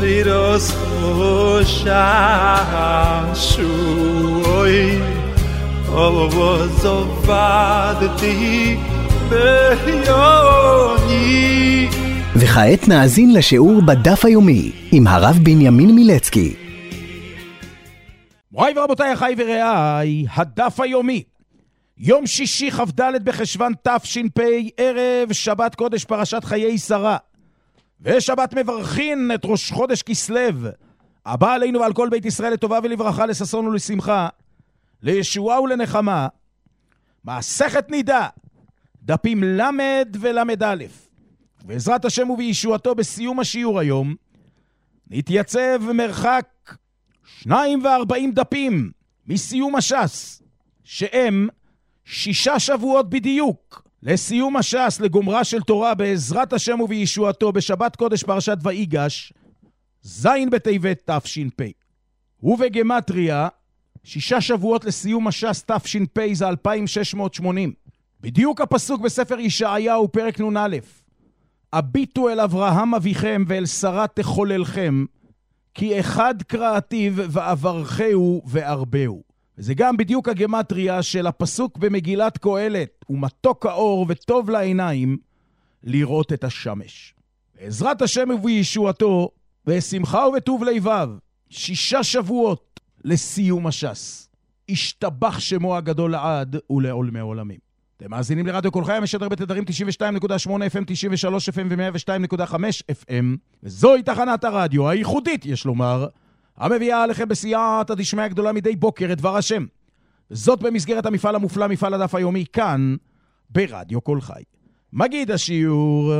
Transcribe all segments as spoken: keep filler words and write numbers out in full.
לירוס חוששוי ובזובדתי ביוני. וכעת נאזין לשיעור בדף היומי עם הרב בנימין מילצקי. מוריי ורבותיי, אחיי ורעיי, הדף היומי, יום שישי כ"ד בחשוון תש"פ, ערב שבת קודש פרשת חיי שרה, ושבת מברכין את ראש חודש כסלו, הבא עלינו ועל כל בית ישראל לטובה ולברכה, לששון ולשמחה, לישועה ולנחמה. מסכת נידה, דפים למד ולמד א'. בעזרת השם ובישועתו בסיום השיעור היום נתייצב מרחק שניים וארבעים דפים מסיום הש"ס, שהם שישה שבועות בדיוק לסיום הש"ס, לגומרה של תורה בעזרת השם ובישועתו בשבת קודש פרשת ויגש, זין בטבת תש"פ. ובגמטריה שישה שבועות לסיום הש"ס תש"פ זה אלפיים שש מאות ושמונים. בדיוק הפסוק בספר ישעיהו פרק נון א', הביטו אל אברהם אביכם ואל שרה תחוללכם, כי אחד קראתיו ועברכהו והרבהו. וזה גם בדיוק הגמטריה של הפסוק במגילת קהלת, ומתוק האור וטוב לעיניים לראות את השמש. בעזרת השם ובישועתו בשמחה ובטוב לבב, שישה שבועות לסיום הש"ס. השתבח שמו הגדול לעד ולעולמי עולמים. אתם מאזינים לרדיו כל חי, המשדר בתדרים תשעים ושתיים נקודה שמונה אף אם, תשעים ושלוש אף אם ו-מאה ושתיים נקודה חמש אף אם, וזוהי תחנת הרדיו הייחודית, יש לומר, המביאה עליכם בסייעתא דשמיא גדולה מדי בוקר את דבר השם. וזאת במסגרת המפעל המופלא, מפעל הדף היומי, כאן ברדיו כל חי. מגיד השיעור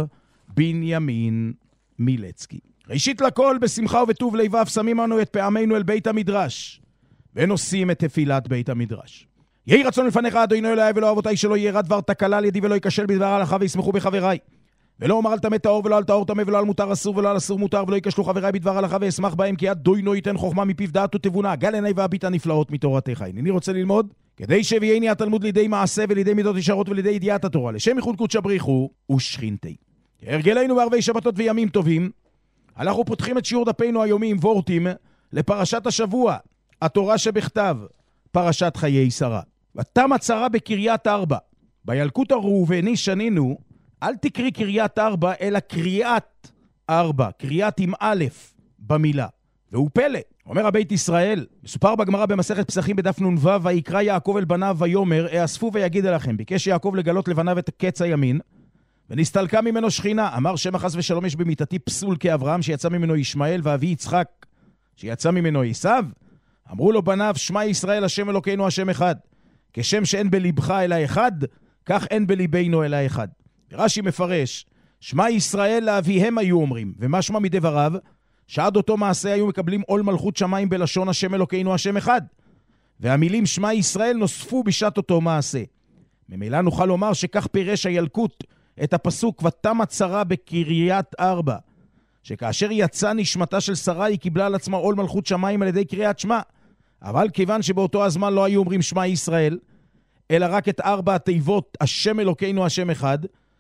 בנימין מילצקי. ראשית לכל, בשמחה ובטוב לבב שמים אנו את פעמנו אל בית המדרש, ונושאים את תפילת בית המדרש. יהי רצון לפניך אדוני אלוהי ולא אבותיי, שלא יהיה דבר תקלה על ידי ולא ייכשל בדבר ההלכה, וישמחו בחבריי. ולא אומר על טמא טהור ולא על טהור טמא ולא על מותר אסור ולא על אסור מותר, ולא ייכשלו חבריי בדבר ההלכה, ואשמח בהם, כי אדוני ייתן חוכמה מפיו דעת ותבונה, גל עיני והביט הנפלאות מתורתך. הנני רוצה ללמוד כדי שיביאני התלמוד לידי מעשה ולידי מידות ישרות ולידי ידיעת התורה, לשם ייחוד קודש בריחו ושכינתי. הרגלנו בערבי שבתות וימים טובים, אנחנו פותחים את שיעור דפינו היומי עם וורטים לפרשת השבוע, התורה שבכתב, פרשת חיי שרה. ותמה צרה בקריית ארבע. בילקוט הראובני שנינו, אל תקרי קריית ארבע, אלא קריאת ארבע, קריאת עם א' במילה. והוא פלא. אומר הבית ישראל, מסופר בגמרא במסכת פסחים בדף נ"ו, ויקרא יעקב אל בניו ויאמר, אאספו ויגיד אליכם. ביקש יעקב לגלות לבניו את קץ הימין, ונסתלקה ממנו שכינה. אמר שמא חס ושלום יש במיתתי פסול כאברהם, שיצא ממנו ישמעאל, ואבי יצחק שיצא ממנו עשיו. אמרו לו בניו, שמע ישראל השם אלוקינו השם אחד. כשם שאין בלבך אלא אחד, כך אין בליבנו אלא אחד. ורש"י מפרש, שמע ישראל לאביהם היו אומרים, ומה שמע מדבריו, שעד אותו מעשה היו מקבלים עול מלכות שמיים בלשון השם אלוקינו השם אחד. והמילים שמע ישראל נוספו בשעת אותו מעשה. ממילא נוכל לומר שכך פירש הילקוט את הפסוק ותמה צרה בקריית ארבע, שכאשר יצא נשמתה של שרה היא קיבלה על עצמה עול מלכות שמיים על ידי קריאת שמע. אבל כיוון שבאותו הזמן לא היו אומרים שמע ישראל, אלא רק את ארבע התיבות השם אלוקינו השם אחד,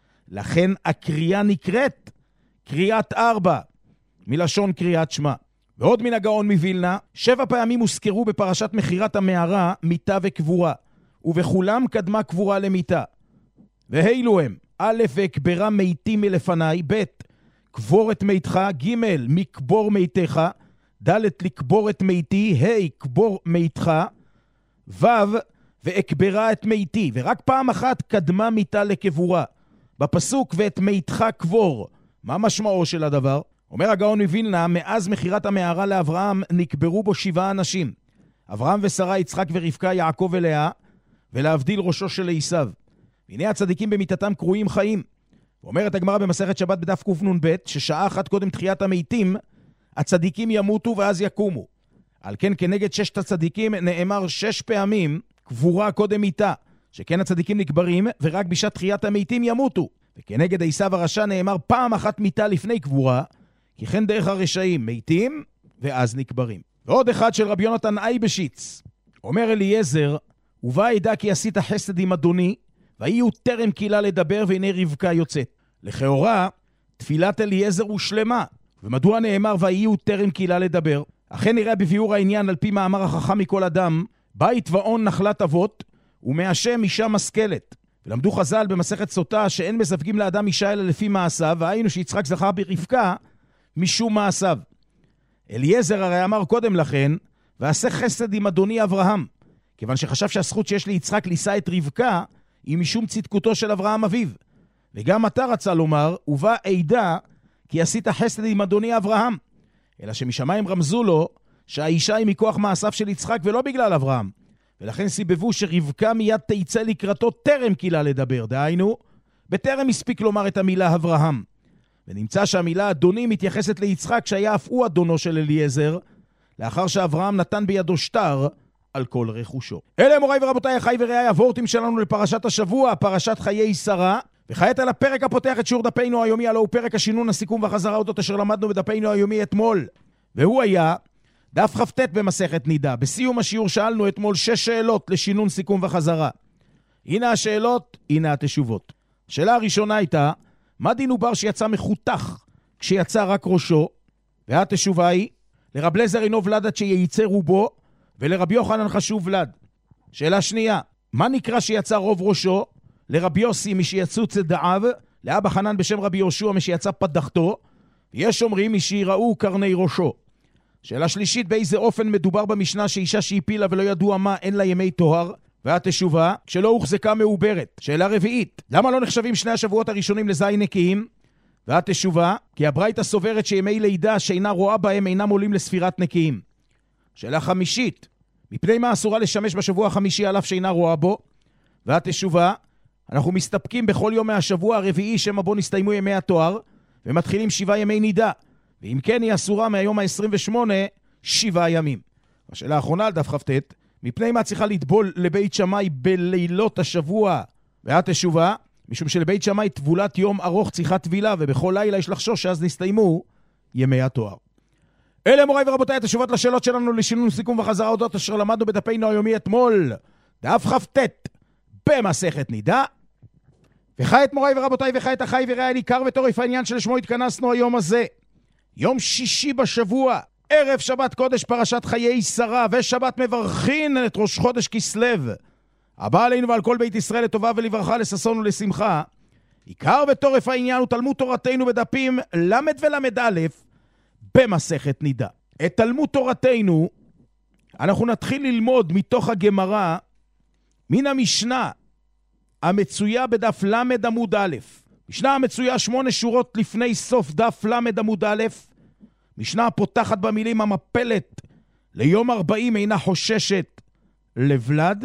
לכן הקריאה נקראת קריאת ארבע, מלשון קריאת שמע. ועוד מן הגאון מווילנה, שבע פעמים הוזכרו בפרשת מחירת המערה מיתה וקבורה, ובכולם קדמה קבורה למיתה. והאלו הם, א' והקברה מיתי מלפני, ב' קבור את מיתך, ג' מקבור מיתך, ד' לקבור את מיתי, ה' קבור מיתך, ו' ואקברה את מיתי. ורק פעם אחת קדמה מיתה לקבורה בפסוק ואת מיתך קבור. מה משמעו של הדבר? אומר הגאון מווילנה, מאז מחירת המערה לאברהם נקברו בו שבעה אנשים, אברהם ושרה, יצחק ורבקה, יעקב ולאה, ולהבדיל ראשו של עשיו. והנה הצדיקים במיתתם קרויים חיים. ואומרת הגמרא במסכת שבת בדף קנ"ב, ששעה אחת קודם תחיית המתים הצדיקים ימותו ואז יקומו. על כן כנגד ששת הצדיקים נאמר שש פעמים קבורה קודם מיתה, שכן הצדיקים נקברים ורק בשעת תחיית המתים ימותו. וכנגד עשיו הרשע נאמר פעם אחת מיתה לפני קבורה, כי כן דרך הרשעים מתים ואז נקברים. ועוד אחד של רבי יונתן אייבשיץ, אומר אליעזר, ובא ידע כי עשית חסד עם אדוני, והיא הוא טרם קילה לדבר, והנה רבקה יוצאת. לכאורה, תפילת אליעזר הוא שלמה, ומדוע נאמר ויהיו טרם קהילה לדבר? אכן נראה בביאור העניין על פי מאמר החכם מכל אדם, בית ואון נחלת אבות, ומהשם אישה משכלת. ולמדו חז"ל במסכת סוטה שאין מסווגים לאדם אישה אלא לפי מעשיו, והיינו שיצחק זכר ברבקה משום מעשיו. אליעזר הרי אמר קודם לכן, ועשה חסד עם אדוני אברהם, כיוון שחשב שהזכות שיש ליצחק לישא את רבקה היא משום צדקותו של אברהם אביו. וגם אתה רצה לומר, ובא עידה כי עשית חסד עם אדוני אברהם. אלא שמשמיים רמזו לו שהאישה היא מכוח מעשיו של יצחק ולא בגלל אברהם. ולכן סיבבו שרבקה מיד תיצא לקראתו טרם קהילה לדבר. דהיינו, בטרם הספיק לומר את המילה אברהם. ונמצא שהמילה אדוני מתייחסת ליצחק שהיה אף הוא אדונו של אליעזר, לאחר שאברהם נתן בידו שטר על כל רכושו. אלה מוריי ורבותיי, אחי ורעיי, הוורטים שלנו לפרשת השבוע, פרשת חיי שרה. וכעת על הפרק הפותח את שיעור דפנו היומי, הלא הוא פרק השינון, הסיכום והחזרה אודות אשר למדנו בדפנו היומי אתמול. והוא היה דף כ"ט במסכת נידה. בסיום השיעור שאלנו אתמול שש שאלות לשינון, סיכום וחזרה. הנה השאלות, הנה התשובות. השאלה הראשונה הייתה, מה דין עובר שיצא מחותך כשיצא רק ראשו? והתשובה היא, לרב אליעזר אינו ולד עד שייצא רובו, ולרבי יוחנן חשוב ולד. שאלה שנייה, מה נקרא שיצא רוב ראשו? לרבי יוסי משיצאו צדעיו, לאבא חנן בשם רבי יהושע משיצא פדחתו, יש אומרים משיראו קרני ראשו. שאלה שלישית, באיזה אופן מדובר במשנה שאישה שהפילה ולא ידוע מה אין לה ימי תוהר? והתשובה, כשלא הוחזקה מעוברת. שאלה רביעית, למה לא נחשבים שני השבועות הראשונים לזין נקיים? והתשובה, כי הברייתא סוברת שימי לידה שאינה רואה בהם אינם עולים לספירת נקיים. שאלה חמישית, מפני מה אסורה לשמש בשבוע החמישי על אף שאינה רואה בו? והתשובה, אנחנו מסתפקים בכל יום מהשבוע הרביעי שמה בו נסתיימו ימי התואר, ומתחילים שבעה ימי נידה, ואם כן היא אסורה מהיום ה-עשרים ושמונה, שבעה ימים. השאלה האחרונה על דף כ"ט, מפני מה צריכה לטבול לבית שמאי בלילות השבוע? והתשובה, משום שלבית שמאי טבולת יום ארוך צריכה טבילה, ובכל לילה יש לחשוש שאז נסתיימו ימי התואר. אלה מוריי ורבותיי, התשובות לשאלות שלנו לשינון, סיכום וחזרה אודות אשר למדנו בדפנו היומי אתמול, דף כ"ט במסכת נידה. וכעת מוריי ורבותיי, וכעת אחי ורעיי, עיקר וטורף העניין שלשמו התכנסנו היום הזה, יום שישי בשבוע, ערב שבת קודש פרשת חיי שרה, ושבת מברכין את ראש חודש כסלו, הבא עלינו ועל כל בית ישראל לטובה ולברכה, לששון ולשמחה. עיקר וטורף העניין הוא תלמוד תורתנו בדפים למד ולמד א' במסכת נידה. את תלמוד תורתנו אנחנו נתחיל ללמוד מתוך הגמרא, מן המשנה המצויה בדף למד עמוד א'. משנה המצויה שמונה שורות לפני סוף דף למד עמוד א'. משנה הפותחת במילים המפלת ליום ארבעים אינה חוששת לבלד.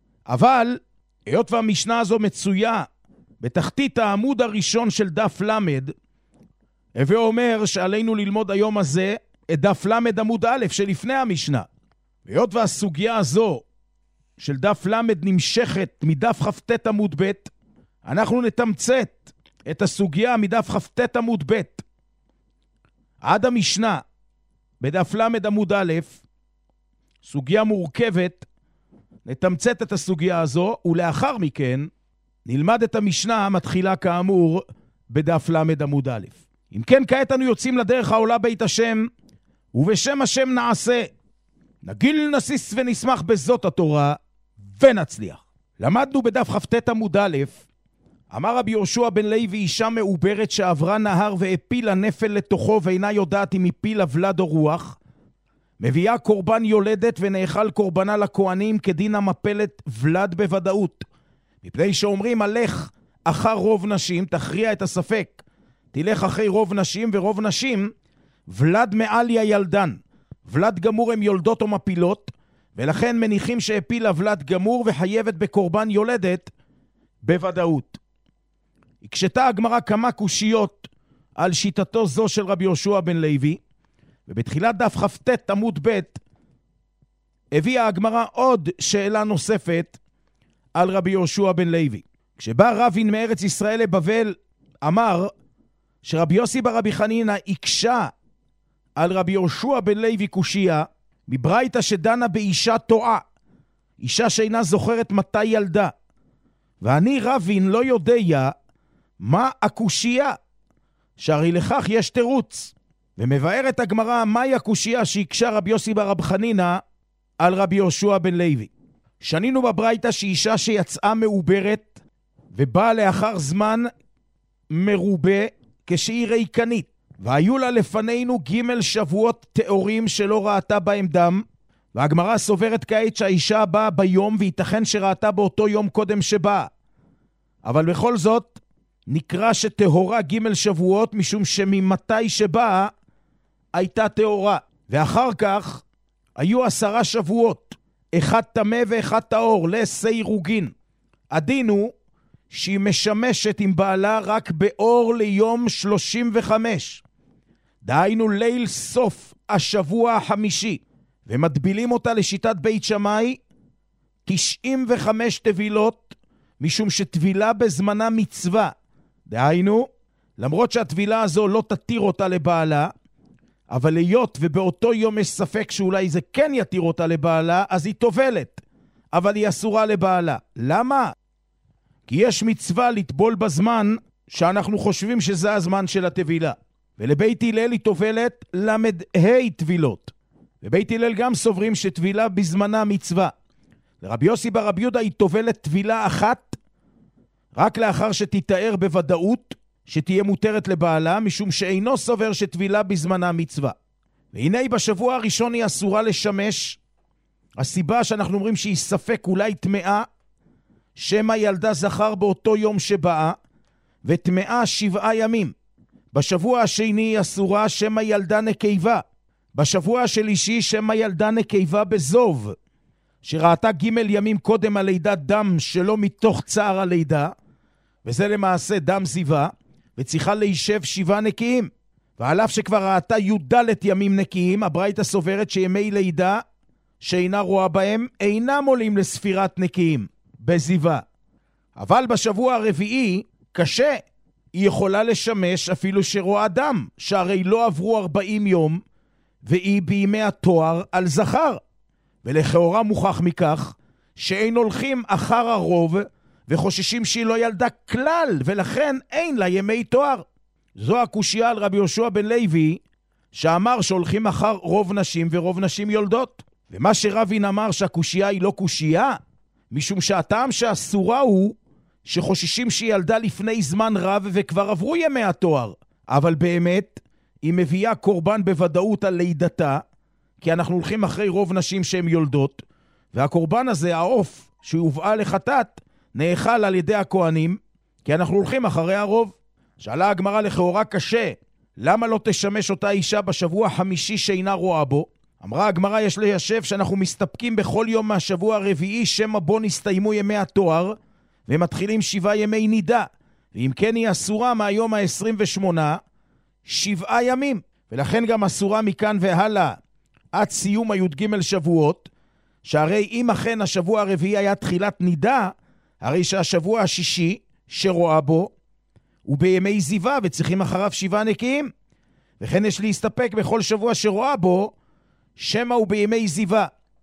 אבל היות והמשנה הזו מצויה בתחתית העמוד הראשון של דף למד, הווה אומר שעלינו ללמוד היום הזה את דף למד עמוד א' שלפני המשנה. והיות והסוגיה הזו של דף למד נמשכת מדף כ"ט עמוד ב', אנחנו נתמצת את הסוגיה מדף כ"ט עמוד ב' עד המשנה בדף למד עמוד א', סוגיה מורכבת. נתמצת את הסוגיה הזו, ולאחר מכן נלמד את המשנה המתחילה כאמור בדף למד עמוד א'. אם כן, כעת אנו יוצאים לדרך העולה בית השם, ובשם השם נעשה. נגיל נסיס ונשמח בזאת התורה, ונצליח. למדנו בדף כ"ט עמוד א', אמר רבי יהושע בן לוי, אישה מעוברת שעברה נהר והפילה נפל לתוכו ואינה יודעת אם הפילה ולד או רוח, מביאה קורבן יולדת ונאכל קורבנה לכהנים כדין המפלת ולד בוודאות. מפני שאומרים הלך אחר רוב נשים, תכריע את הספק. תלך אחרי רוב נשים, ורוב נשים ולד מעליה ילדן. ולד גמור הם יולדות או מפילות, ולכן מניחים שהפילה ולד גמור וחייבת בקורבן יולדת בוודאות. הקשתה הגמרא כמה קושיות על שיטתו זו של רבי יהושע בן לוי, ובתחילת דף כ"ט עמוד ב' הביאה הגמרא עוד שאלה נוספת על רבי יהושע בן לוי. כשבא רבין מארץ ישראל לבבל, אמר שרבי יוסי ברבי חנינא הקשה על רבי יהושע בן לוי קושיה, מברייתא שדנה באישה טועה, אישה שאינה זוכרת מתי ילדה. ואני רבין לא יודע מה הקושיה, שהרי לכך יש תירוץ. ומבארת הגמרא מהי הקושיה שהקשה רבי יוסי בר רב חנינא על רבי יהושע בן לוי. שנינו בברייתא שאישה שיצאה מעוברת ובאה לאחר זמן מרובה כשהיא ריקנית, והיו לה לפנינו ג' שבועות תיאורים שלא ראתה בהם דם, והגמרא סוברת כעת שהאישה באה ביום וייתכן שראתה באותו יום קודם שבאה, אבל בכל זאת נקרא שטהורה ג' שבועות משום שממתי שבאה הייתה טהורה, ואחר כך היו עשרה שבועות, אחד טמא ואחד טהור לסירוגין. הדין הוא שהיא משמשת עם בעלה רק באור ליום שלושים וחמש, דהיינו ליל סוף השבוע החמישי, ומדבילים אותה לשיטת בית שמאי תשעים וחמש טבילות, משום שטבילה בזמנה מצווה. דהיינו, למרות שהטבילה הזו לא תתיר אותה לבעלה, אבל להיות ובאותו יום יש ספק שאולי זה כן יתיר אותה לבעלה, אז היא טובלת, אבל היא אסורה לבעלה. למה? כי יש מצווה לטבול בזמן שאנחנו חושבים שזה הזמן של הטבילה. ולבית הלל היא טובלת למד ה' טבילות. ובית הלל גם סוברים שטבילה בזמנה מצווה. לרבי יוסי בר רבי יהודה היא טובלת טבילה אחת, רק לאחר שתתאר בוודאות שתהיה מותרת לבעלה, משום שאינו סובר שטבילה בזמנה מצווה. והנה בשבוע הראשון היא אסורה לשמש. הסיבה שאנחנו אומרים שהיא ספק אולי טמאה, שמה ילדה זכר באותו יום שבאה, וטמאה שבעה ימים. בשבוע השני היא אסורה שמה ילדה נקבה. בשבוע השלישי שמה ילדה נקבה בזוב, שראתה ג' ימים קודם הלידה דם שלא מתוך צער הלידה, וזה למעשה דם זיווה, וצריכה להישב שבעה נקיים. ועל אף שכבר ראתה י"ד ימים נקיים, הברייתא סוברת שימי לידה שאינה רואה בהם אינם עולים לספירת נקיים בזיווה. אבל בשבוע הרביעי קשה, היא יכולה לשמש אפילו שרואה דם, שהרי לא עברו ארבעים יום, והיא בימי התואר על זכר. ולכאורה מוכח מכך שאין הולכים אחר הרוב וחוששים שהיא לא ילדה כלל, ולכן אין לה ימי תואר. זו הקושיה על רבי יהושע בן לוי, שאמר שהולכים אחר רוב נשים ורוב נשים יולדות. ומה שרבין אמר שהקושיה היא לא קושיה, משום שהטעם שאסורה הוא שחוששים שהיא ילדה לפני זמן רב וכבר עברו ימי התואר. אבל באמת היא מביאה קורבן בוודאות על לידתה, כי אנחנו הולכים אחרי רוב נשים שהן יולדות, והקורבן הזה, העוף שהובאה לחטאת, נאכל על ידי הכהנים, כי אנחנו הולכים אחרי הרוב. שאלה הגמרא לכאורה קשה, למה לא תשמש אותה אישה בשבוע החמישי שאינה רואה בו? אמרה הגמרא יש ליישב שאנחנו מסתפקים בכל יום מהשבוע הרביעי, שמה בו נסתיימו ימי התואר, ומתחילים שבעה ימי נידה, ואם כן היא אסורה מהיום ה-עשרים ושמונה, שבעה ימים, ולכן גם אסורה מכאן והלאה, עד סיום הי"ג שבועות, שהרי אם אכן השבוע הרביעי היה תחילת נידה, הרי שהשבוע השישי שרואה בו, הוא בימי זיווה וצריכים אחריו שבעה נקיים, וכן יש להסתפק בכל שבוע שרואה בו, שמה הוא בימי זיווה.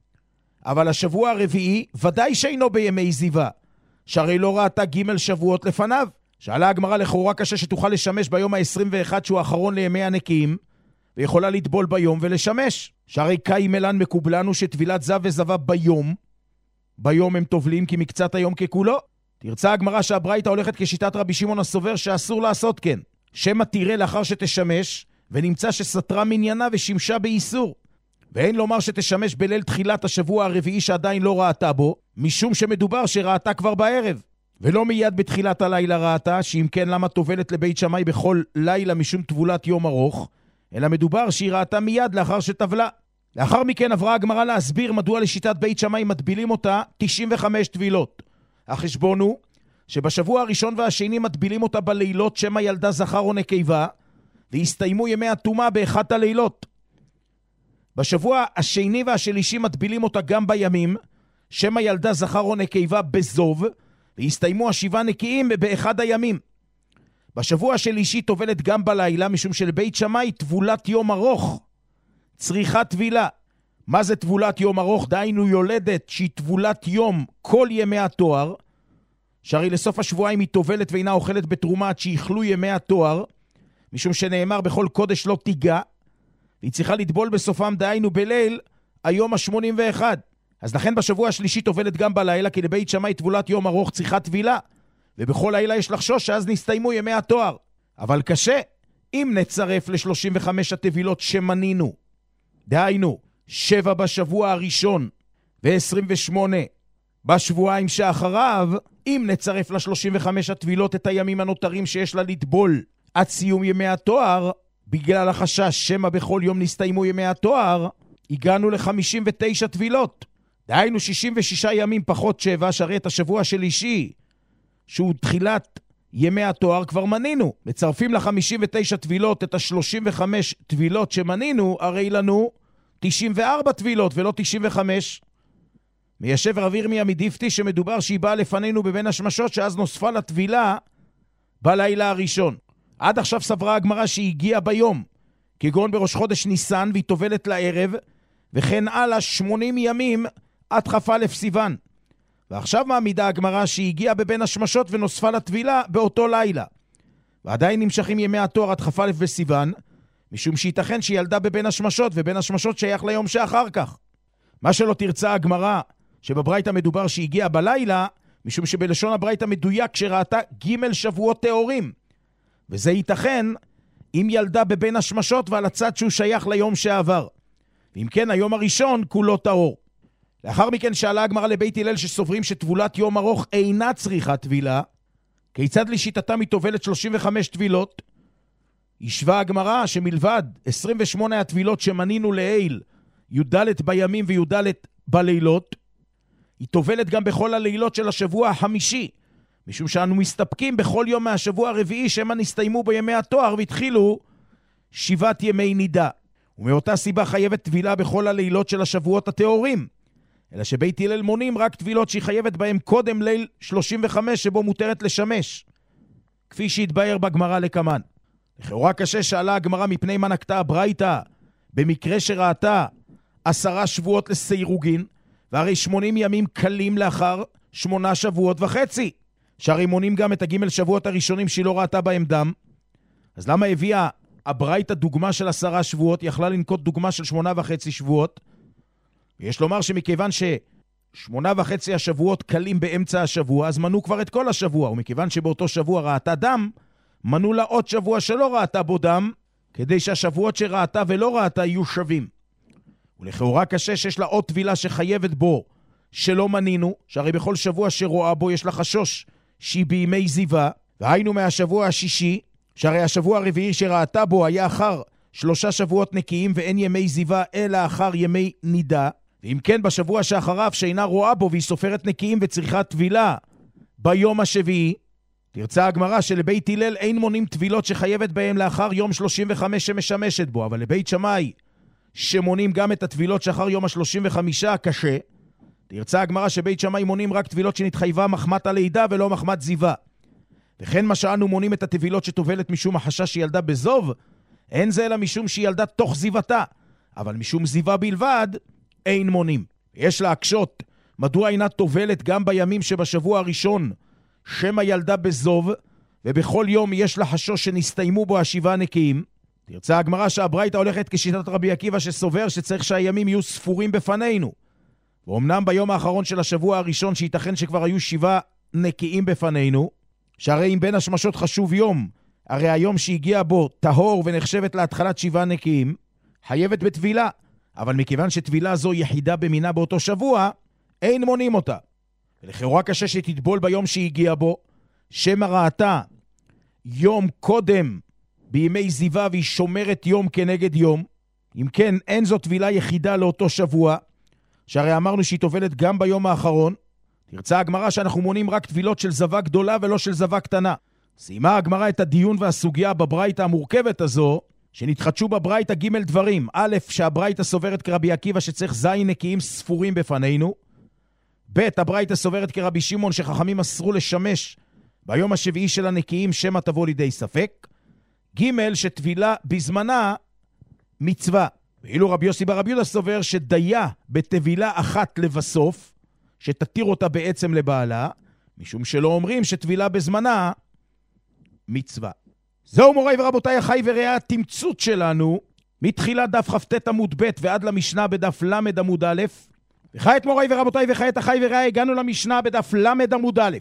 אבל השבוע הרביעי ודאי שאינו בימי זיווה, שהרי לא ראתה ג' שבועות לפניו. שאלה הגמרא לכאורה קשה שתוכל לשמש ביום ה-עשרים ואחד שהוא האחרון לימי הנקיים, ויכולה לטבול ביום ולשמש. שהרי קאי מלן מקובלנו שטבילת זב וזבה ביום, ביום הם טובלים כי מקצת היום ככולו. תרצה הגמרא שהברייתא הולכת כשיטת רבי שמעון הסובר שאסור לעשות כן, שמא תראה לאחר שתשמש, ונמצא שסתרה מניינה ושימשה באיסור. ואין לומר שתשמש בליל תחילת השבוע הרביעי שעדיין לא ראתה בו, משום שמדובר שראתה כבר בערב. ולא מיד בתחילת הלילה ראתה, שאם כן למה טובלת לבית שמאי בכל לילה משום טבולת יום ארוך, אלא מדובר שהיא ראתה מיד לאחר שטבלה. לאחר מכן עברה הגמרא להסביר מדוע לשיטת בית שמאי מטבילים אותה תשעים וחמש טבילות. החשבון הוא שבשבוע הראשון והשני מטבילים אותה בלילות שמה ילדה זכר או נקבה, והסתיימו ימי הטומאה באחת הלילות. בשבוע השני והשלישי מטבילים אותה גם בימים שמה ילדה זכר או נקבה בזוב, והסתיימו השבעה נקיים באחד הימים. בשבוע השלישי טובלת גם בלילה, משום שלבית שמאי טבולת יום ארוך צריכה טבילה. מה זה טבולת יום ארוך? דהיינו יולדת שהיא טבולת יום כל ימי התואר, שהרי לסוף השבועיים היא טובלת ואינה אוכלת בתרומה עד שיכלו ימי התואר, משום שנאמר בכל קודש לא תיגע, והיא צריכה לטבול בסופם, דהיינו בליל היום ה-שמונים ואחת. אז לכן בשבוע השלישי טובלת גם בלילה, כי לבית שמאי טבולת יום ארוך צריכה טבילה, ובכל לילה יש לחשוש שאז נסתיימו ימי התואר. אבל קשה, אם נצרף ל-שלושים וחמש הטבילות שמנינו, דהיינו, שבע בשבוע הראשון ו-עשרים ושמונה בשבועיים שאחריו, אם נצרף ל-שלושים וחמש הטבילות את הימים הנותרים שיש לה לטבול עד סיום ימי התואר, בגלל החשש שמה בכל יום נסתיימו ימי התואר, הגענו ל-חמישים ותשע טבילות. דהיינו שישים ושישה ימים פחות שבע, שהרי את השבוע של אישי, שהוא תחילת ימי התואר, כבר מנינו. מצרפים ל-חמישים ותשע טבילות את ה-שלושים וחמש טבילות שמנינו, הרי לנו תשעים וארבע טבילות ולא תשעים וחמש. מיישב רב ירמיה מדיפתי שמדובר שהיא באה לפנינו בבין השמשות, שאז נוספה לטבילה בלילה הראשון. עד עכשיו סברה הגמרא שהיא הגיעה ביום, כגון בראש חודש ניסן, והיא טובלת לערב, וכן הלאה שמונים ימים עד כ"א סיוון. ועכשיו מעמידה הגמרא שהיא הגיעה בבין השמשות ונוספה לטבילה באותו לילה. ועדיין נמשכים ימי התואר עד כ"א בסיוון, משום שייתכן שהיא ילדה בבין השמשות, ובין השמשות שייך ליום שאחר כך. מה שלא תרצה הגמרא, שבברייתא מדובר שהיא הגיעה בלילה, משום שבלשון הברייתא מדויק שראתה ג' שבועות תאורים. וזה ייתכן אם ילדה בבין השמשות ועל הצד שהוא שייך ליום שעבר. ואם כן, היום הראשון כולו טהור. לאחר מכן שאלה הגמרא לבית הלל שסוברים שטבולת יום ארוך אינה צריכה טבילה, כיצד לשיטתם היא טובלת שלושים וחמש טבילות? ישבה הגמרא שמלבד עשרים ושמונה הטבילות שמנינו לעיל, י"ד בימים וי"ד בלילות, היא טובלת גם בכל הלילות של השבוע החמישי, משום שאנו מסתפקים בכל יום מהשבוע הרביעי שמה נסתיימו בימי התואר והתחילו שבעת ימי נידה. ומאותה סיבה חייבת טבילה בכל הלילות של השבועות התאורים, אלא שבית הלל מונים רק טבילות שהיא חייבת בהם קודם ליל שלושים וחמש שבו מותרת לשמש, כפי שהתבאר בגמרא לקמן. לכאורה קשה שאלה הגמרא מפני מה נקטה הברייתא במקרה שראתה עשרה שבועות לסיירוגין, והרי שמונים ימים קלים לאחר שמונה שבועות וחצי, שהרי מונים גם את הג' שבועות הראשונים שהיא לא ראתה בהם דם. אז למה הביאה הברייתא דוגמה של עשרה שבועות, יכלה לנקוט דוגמה של שמונה וחצי שבועות? ויש לומר שמכיוון ששמונה וחצי השבועות קלים באמצע השבוע, אז מנו כבר את כל השבוע, ומכיוון שבאותו שבוע ראתה דם, מנו לה עוד שבוע שלא ראתה בו דם, כדי שהשבועות שראתה ולא ראתה יהיו שווים. ולכאורה קשה שיש לה עוד טבילה שחייבת בו שלא מנינו, שהרי בכל שבוע שרואה בו יש לה חשוש שהיא בימי זיווה, והיינו מהשבוע השישי, שהרי השבוע הרביעי שראתה בו היה אחר שלושה שבועות נקיים ואין ימי זיווה אלא אחר ימי נידה, ואם כן בשבוע שאחריו שאינה רואה בו והיא סופרת נקיים וצריכה טבילה ביום השביעי, תרצה הגמרא שלבית הלל אין מונים טבילות שחייבת בהם לאחר יום שלושים וחמש שמשמשת בו, אבל לבית שמאי שמונים גם את הטבילות שאחר יום ה-שלושים וחמש קשה. תרצה הגמרא שבית שמאי מונים רק טבילות שנתחייבה מחמת הלידה ולא מחמת זיווה. וכן מה שאנו מונים את הטבילות שטובלת משום החשש שהיא ילדה בזוב, אין זה אלא משום שהיא ילדה תוך זיוותה, אבל משום זיווה בלבד אין מונים. יש להקשות מדוע אינה טובלת גם בימים שבשבוע הראשון שמה ילדה בזוב, ובכל יום יש לה חשוש שנסתיימו בו השבעה נקיים. תרצה הגמרא שהברייתא הולכת כשיטת רבי עקיבא שסובר שצריך שהימים יהיו ספורים בפנינו. ואומנם ביום האחרון של השבוע הראשון שייתכן שכבר היו שבעה נקיים בפנינו, שהרי אם בין השמשות חשוב יום, הרי היום שהגיע בו טהור ונחשבת להתחלת שבעה נקיים, חייבת בטבילה. אבל מכיוון שטבילה זו יחידה במינה באותו שבוע, אין מונים אותה. ולכאורה קשה שתטבול ביום שהגיע בו, שמה ראתה יום קודם בימי זיווה והיא שומרת יום כנגד יום. אם כן, אין זו טבילה יחידה לאותו שבוע, שהרי אמרנו שהיא טובלת גם ביום האחרון. תרצה הגמרא שאנחנו מונים רק טבילות של זווה גדולה ולא של זווה קטנה. סיימה הגמרא את הדיון והסוגיה בברייתא המורכבת הזו, שנתחדשו בברייתא ג' דברים. א', שהברייתא סוברת כרבי עקיבא שצריך זין נקיים ספורים בפנינו. ב', הברייתא סוברת כרבי שמעון שחכמים אסרו לשמש ביום השביעי של הנקיים שמא תבוא לידי ספק. ג', שטבילה בזמנה מצווה. ואילו רבי יוסי בר רבי יהודה סובר שדיה בטבילה אחת לבסוף, שתתיר אותה בעצם לבעלה, משום שלא אומרים שטבילה בזמנה מצווה. זהו מוריי ורבותיי, החי וראה התמצות שלנו מתחילת דף חפת עמוד ב' ועד למשנה בדף למד עמוד א'. וכעת מוריי ורבותיי וכעת אחי ורעי, הגענו למשנה בדף למד עמוד א'.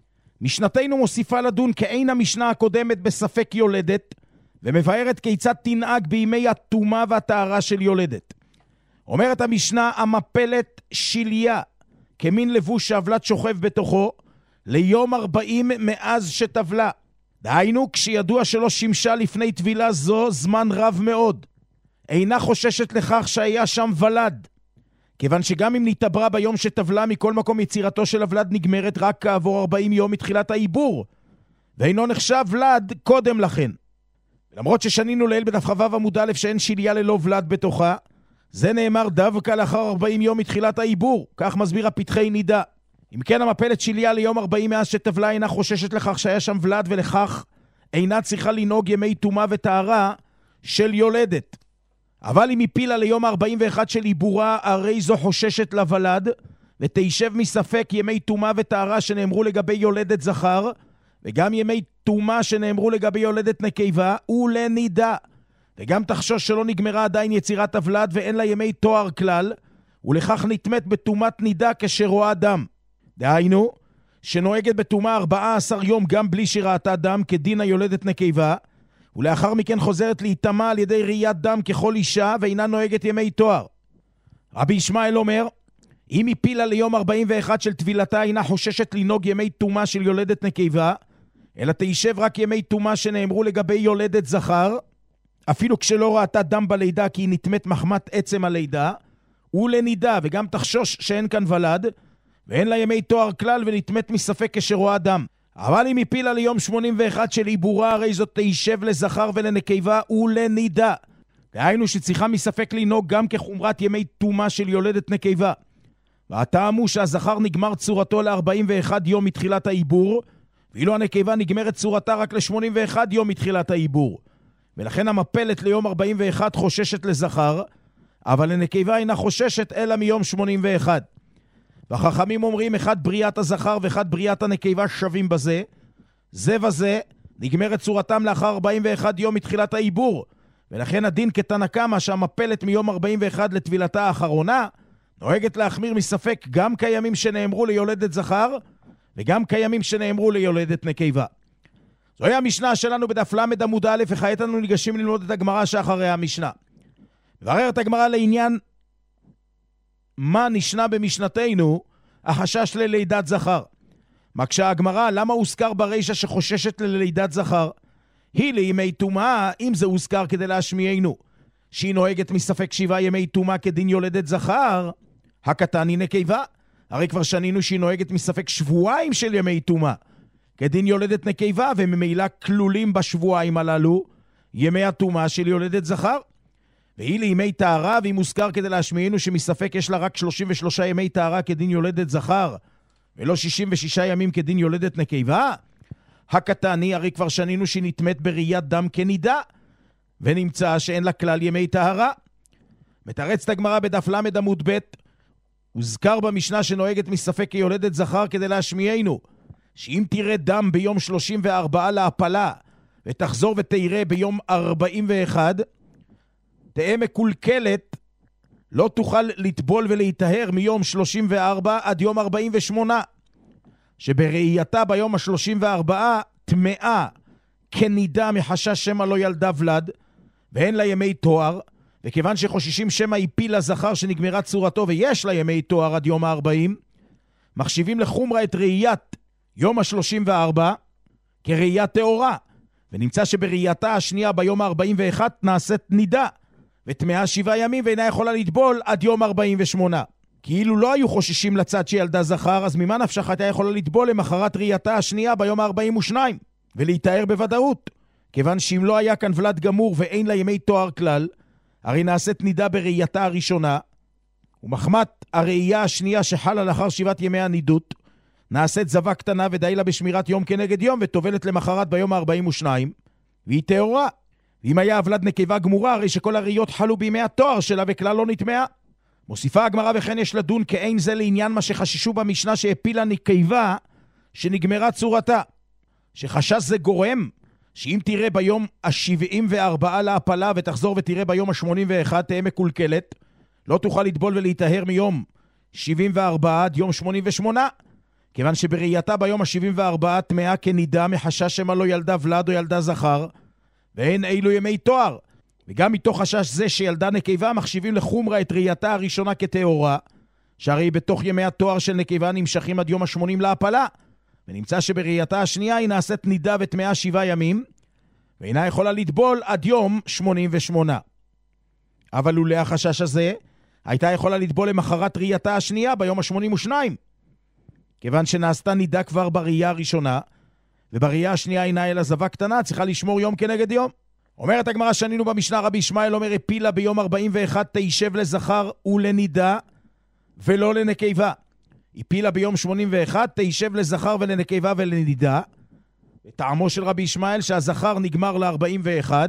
משנתנו מוסיפה לדון כאין המשנה הקודמת בספק יולדת, ומבארת כיצד תנהג בימי הטומאה והטהרה של יולדת. אומרת המשנה, המפלת שליה, כמין לבוש שהבלת שוכב בתוכו, ליום ארבעים מאז שטבלה. דהיינו, כשידוע שלא שימשה לפני טבילה זו זמן רב מאוד. אינה חוששת לכך שהיה שם ולד. כיוון שגם אם נתעברה ביום שטבלה, מכל מקום יצירתו של הוולד נגמרת רק כעבור ארבעים יום מתחילת העיבור. ואינו נחשב ולד קודם לכן. למרות ששנינו לעיל בדף חו"ב עמוד א' שאין שליה ללא ולד בתוכה, זה נאמר דווקא לאחר ארבעים יום מתחילת העיבור. כך מסביר הפתחי נידה. אם כן, המפלת שליה ליום ארבעים מאז שטבלה אינה חוששת לכך שהיה שם ולד, ולכך אינה צריכה לנהוג ימי טומאה וטהרה של יולדת. אבל אם הפילה ליום ארבעים ואחת של עיבורה, הרי זו חוששת לוולד, ותישב מספק ימי טומאה וטהרה שנאמרו לגבי יולדת זכר, וגם ימי טומאה שנאמרו לגבי יולדת נקבה, ולנידה. וגם תחשוש שלא נגמרה עדיין יצירת הוולד ואין לה ימי תואר כלל, ולכך נתמת בטומאת נידה כשרואה דם. דהיינו, שנוהגת בטומאה ארבעה עשר יום גם בלי שראתה דם כדין היולדת נקבה, ולאחר מכן חוזרת להיטמע על ידי ראיית דם ככל אישה ואינה נוהגת ימי תואר. רבי ישמעאל אומר, אם הפילה ליום ארבעים ואחת של טבילתה אינה חוששת לנהוג ימי טומאה של יולדת נקבה, אלא תישב רק ימי טומאה שנאמרו לגבי יולדת זכר, אפילו כשלא ראתה דם בלידה כי היא נתמת מחמת עצם הלידה, ולנידה, וגם תחשוש שאין כאן ולד, ואין לה ימי תואר כלל ונתמת מספק כשרואה דם. אבל אם הפילה ליום שמונים ואחת של עיבורה, הרי זאת תישב לזכר ולנקבה ולנידה. דהיינו שצריכה מספק לנהוג גם כחומרת ימי טומאה של יולדת נקבה. והטעם הוא שהזכר נגמר צורתו ל-ארבעים ואחד יום מתחילת העיבור, ואילו הנקבה נגמרת צורתה רק ל-שמונים ואחד יום מתחילת העיבור. ולכן המפלת ליום ארבעים ואחת חוששת לזכר, אבל לנקבה אינה חוששת אלא מיום שמונים ואחת. והחכמים אומרים, אחד בריאת הזכר ואחד בריאת הנקבה שווים בזה. זה וזה נגמרת צורתם לאחר ארבעים ואחד יום מתחילת העיבור. ולכן הדין כתנא קמא שהמפלת מיום ארבעים ואחת לטבילתה האחרונה, נוהגת להחמיר מספק גם קיימים שנאמרו ליולדת זכר, וגם קיימים שנאמרו ליולדת נקבה. זוהי המשנה שלנו בדף למד עמוד א', וכעת אנו ניגשים ללמוד את הגמרא שאחרי המשנה. מבררת הגמרא לעניין מה נשנה במשנתנו החשש ללידת זכר. מקשה הגמרא, למה הוזכר ברישה שחוששת ללידת זכר? היא לימי טומאה, אם זה הוזכר כדי להשמיענו שהיא נוהגת מספק שבעה ימי טומאה כדין יולדת זכר, הקטן היא נקבה. הרי כבר שנינו שהיא נוהגת מספק שבועיים של ימי טומאה כדין יולדת נקבה, וממילא כלולים בשבועיים הללו ימי הטומאה של יולדת זכר. והיא לימי טהרה, והיא מוזכר כדי להשמיענו שמספק יש לה רק שלושים ושלושה ימי טהרה כדין יולדת זכר, ולא שישים ושישה ימים כדין יולדת נקבה. הקטני, הרי כבר שנינו שהיא נתמת בראיית דם כנידה, ונמצא שאין לה כלל ימי טהרה. מתרצת הגמרא בדף למד עמוד ב', הוזכר במשנה שנוהגת מספק כיולדת זכר כדי להשמיענו שאם תראה דם ביום שלושים וארבע להפלה, ותחזור ותראה ביום ארבעים ואחת, תהיה מקולקלת, לא תוכל לטבול ולהיטהר מיום שלושים וארבע עד יום ארבעים ושמונה, שבראייתה ביום ה-שלושים וארבע טמאה כנידה מחשש שמא לא ילדה ולד, ואין לה ימי תואר, וכיוון שחוששים שמא הפילה זכר שנגמרה צורתו ויש לה ימי תואר עד יום ה-ארבעים, מחשיבים לחומרה את ראיית יום ה-שלושים וארבע כראיית תאורה, ונמצא שבראייתה השנייה ביום ה-ארבעים ואחת נעשית נידה, וטמאה שבעה ימים ואינה יכולה לטבול עד יום ארבעים ושמונה. כאילו לא היו חוששים לצד שילדה זכר, אז ממה נפשך הייתה יכולה לטבול למחרת ראייתה השנייה ביום ה-ארבעים ושתיים, ולהיטהר בוודאות. כיוון שאם לא היה כאן ולד גמור ואין לה ימי תואר כלל, הרי נעשית נידה בראייתה הראשונה, ומחמת הראייה השנייה שחלה לאחר שבעת ימי הנידות, נעשית זווה קטנה ודי לה בשמירת יום כנגד יום, וטובלת למחרת ביום ה-ארבעים ושתיים, והיא תאורה. ואם היה הוולד נקבה גמורה, הרי שכל הראיות חלו בימי התואר שלה וכלל לא נטמעה. מוסיפה הגמרא, וכן יש לדון כאין זה לעניין מה שחששו במשנה שהפילה נקבה שנגמרה צורתה, שחשש זה גורם שאם תראה ביום ה-שבעים וארבע להפלה ותחזור ותראה ביום ה-שמונים ואחת תהיה מקולקלת, לא תוכל לטבול ולהיטהר מיום שבעים וארבע עד יום שמונים ושמונה, כיוון שבראייתה ביום ה-שבעים וארבע טמאה כנידה מחשש שמה לא ילדה ולד או ילדה זכר, ואין אילו ימי תואר. וגם מתוך חשש זה שילדה נקבה מחשיבים לחומרה את ראייתה הראשונה כתאורה, שהרי בתוך ימי התואר של נקבה נמשכים עד יום ה-שמונים להפלה, ונמצא שבראייתה השנייה היא נעשית נידה וטמאה שבעה ימים, ואינה יכולה לטבול עד יום שמונים ושמונה. אבל לולא החשש הזה, הייתה יכולה לטבול למחרת ראייתה השנייה ביום ה-שמונים ושניים, כיוון שנעשתה נידה כבר בראייה הראשונה, ובראייה השנייה אינה אלא זווה קטנה, צריכה לשמור יום כנגד יום. אומרת הגמרא שנינו במשנה, רבי ישמעאל אומר, הפילה ביום ארבעים ואחת תישב לזכר ולנידה, ולא לנקבה. הפילה ביום שמונים ואחת תישב לזכר ולנקבה ולנידה. טעמו של רבי ישמעאל שהזכר נגמר ל-ארבעים ואחת,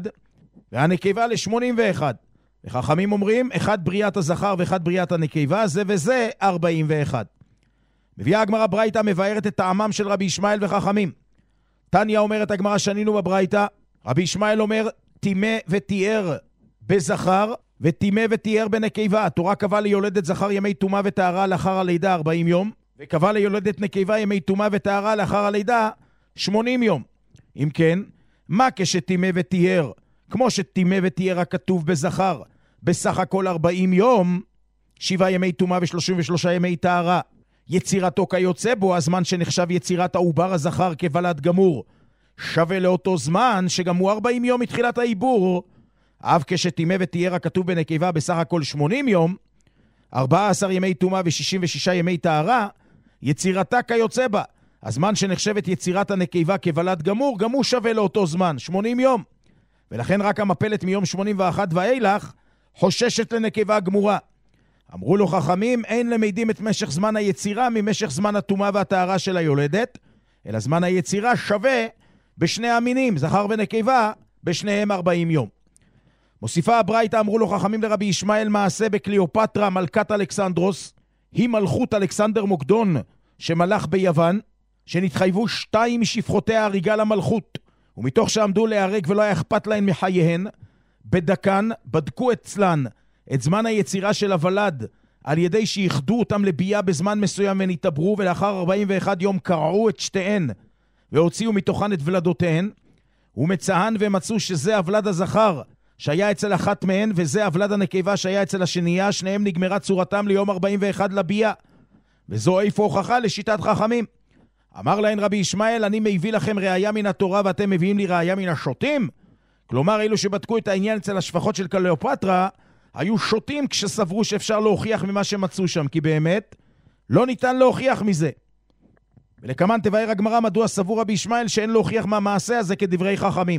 והנקבה ל-שמונים ואחת. וחכמים אומרים, אחד בריאת הזכר ואחד בריאת הנקבה, זה וזה ארבעים ואחת. מביאה הגמרא ברייתא מבארת את טעמם של רבי ישמעאל וחכמים. תניא אומרת הגמרא שנינו בברייתא, רבי ישמעאל אומר, תימה ותיאר בזכר, ותימה ותיאר בנקבה. התורה קבעה ליולדת זכר ימי תומה וטהרה לאחר הלידה ארבעים יום, וקבעה ליולדת נקבה ימי תומה וטהרה לאחר הלידה שמונים יום. אם כן, מה כשתימה ותיאר? כמו שתימה ותיאר הכתוב בזכר, בסך הכל ארבעים יום, שבעה ימי תומה ושלושים ושלושה ימי טהרה. יצירתו כיוצא בו, הזמן שנחשב יצירת העובר הזכר כבלד גמור, שווה לאותו זמן שגם הוא ארבעים יום מתחילת העיבור, אף כשתימה ותיאר הכתוב בנקבה בסך הכל שמונים יום, ארבעה עשר ימי תומה ו-שישים ושישה ימי טהרה, יצירתה כיוצא בה. הזמן שנחשבת יצירת הנקבה כבלד גמור, גם הוא שווה לאותו זמן, שמונים יום. ולכן רק המפלת מיום שמונים ואחת ואילך חוששת לנקבה גמורה. אמרו לו חכמים, אין למדים את משך זמן היצירה ממשך זמן התומה והטהרה של היולדת, אלא זמן היצירה שווה בשני המינים, זכר ונקבה, בשניהם ארבעים יום. מוסיפה הברייתא, אמרו לו חכמים לרבי ישמעאל, מעשה בקליאופטרה מלכת אלכסנדרוס, היא מלכות אלכסנדר מוקדון שמלך ביוון, שנתחייבו שתיים משפחותיה הריגה למלכות, ומתוך שעמדו להיהרג ולא היה אכפת להן מחייהן, בדקן בדקו אצלן את זמן היצירה של הוולד, על ידי שיחדו אותם לבייה בזמן מסוים ונתעברו, ולאחר ארבעים ואחד יום קרעו את שתיהן, והוציאו מתוכן את ולדותיהן, ומצאן ומצאו שזה הוולד הזכר שהיה אצל אחת מהן, וזה הוולד הנקבה שהיה אצל השנייה, שניהם נגמרה צורתם ליום ארבעים ואחת לבייה. וזו איפה הוכחה לשיטת חכמים. אמר להן רבי ישמעאל, אני מביא לכם ראיה מן התורה ואתם מביאים לי ראיה מן השוטים? כלומר, אלו שבדקו את העניין אצל השפחות של קליאופטרה, היו שוטים כשסברו שאפשר להוכיח ממה שמצאו שם, כי באמת לא ניתן להוכיח מזה. ולכמן תבאר הגמרא מדוע סבור רבי ישמעאל שאין להוכיח מהמעשה הזה כדברי חכמים.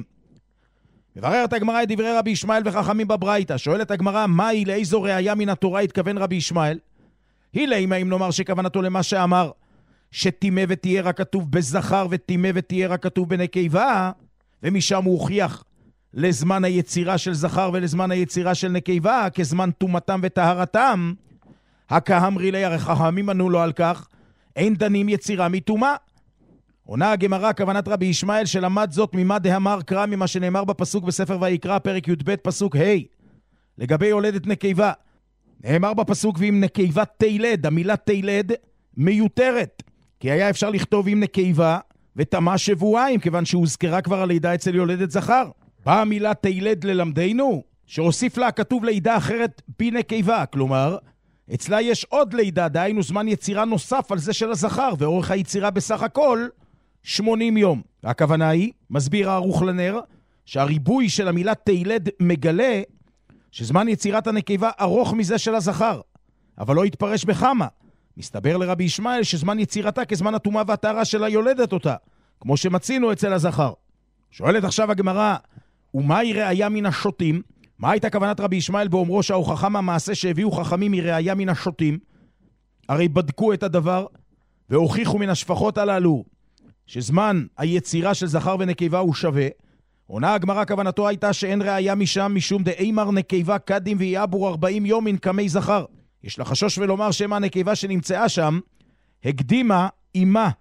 מבררת הגמרא את דברי רבי ישמעאל וחכמים בברייתא. שואלת הגמרא, מהי לאיזו ראיה מן התורה התכוון רבי ישמעאל? היא לאמא אם נאמר שכוונתו למה שאמר, שתימה ותיאר הכתוב בזכר ותימה ותיאר הכתוב בנקבה, ומשם הוא הוכיח לזמן היצירה של זכר ולזמן היצירה של נקבה כזמן תומתם וטהרתם. הכהמרי לי, הרי חכמים ענו לו על כך, אין דנים יצירה מתומה. עונה הגמרא, כוונת רבי ישמעאל שלמד זאת ממה דאמר קרא, ממה שנאמר בפסוק בספר ויקרא פרק י"ב פסוק ה' לגבי יולדת נקבה. נאמר בפסוק ואם נקבה תילד, המילה תילד מיותרת, כי היה אפשר לכתוב עם נקבה ותמה שבועיים, כיוון שהוזכרה כבר הלידה אצל יולדת זכר. באה המילה תילד ללמדנו שהוסיף לה כתוב לידה אחרת בנקבה, כלומר אצלה יש עוד לידה, דהיינו זמן יצירה נוסף על זה של הזכר, ואורך היצירה בסך הכל שמונים יום. הכוונה היא, מסביר הערוך לנר, שהריבוי של המילה תילד מגלה שזמן יצירת הנקבה ארוך מזה של הזכר, אבל לא יתפרש בכמה. מסתבר לרבי ישמעאל שזמן יצירתה כזמן התומה והטהרה של היולדת אותה, כמו שמצינו אצל הזכר. שואלת עכשיו הגמרא, ומהי ראיה מן השוטים? מה הייתה כוונת רבי ישמעאל באומרו שההוכחה מהמעשה שהביאו חכמים היא ראיה מן השוטים? הרי בדקו את הדבר והוכיחו מן השפחות הללו שזמן היצירה של זכר ונקבה הוא שווה. עונה הגמרא, כוונתו הייתה שאין ראיה משם משום דאמר נקבה קדים ויעבור ארבעים יום מן קמי זכר. יש לחשוש ולומר שמה הנקבה שנמצאה שם הקדימה אימה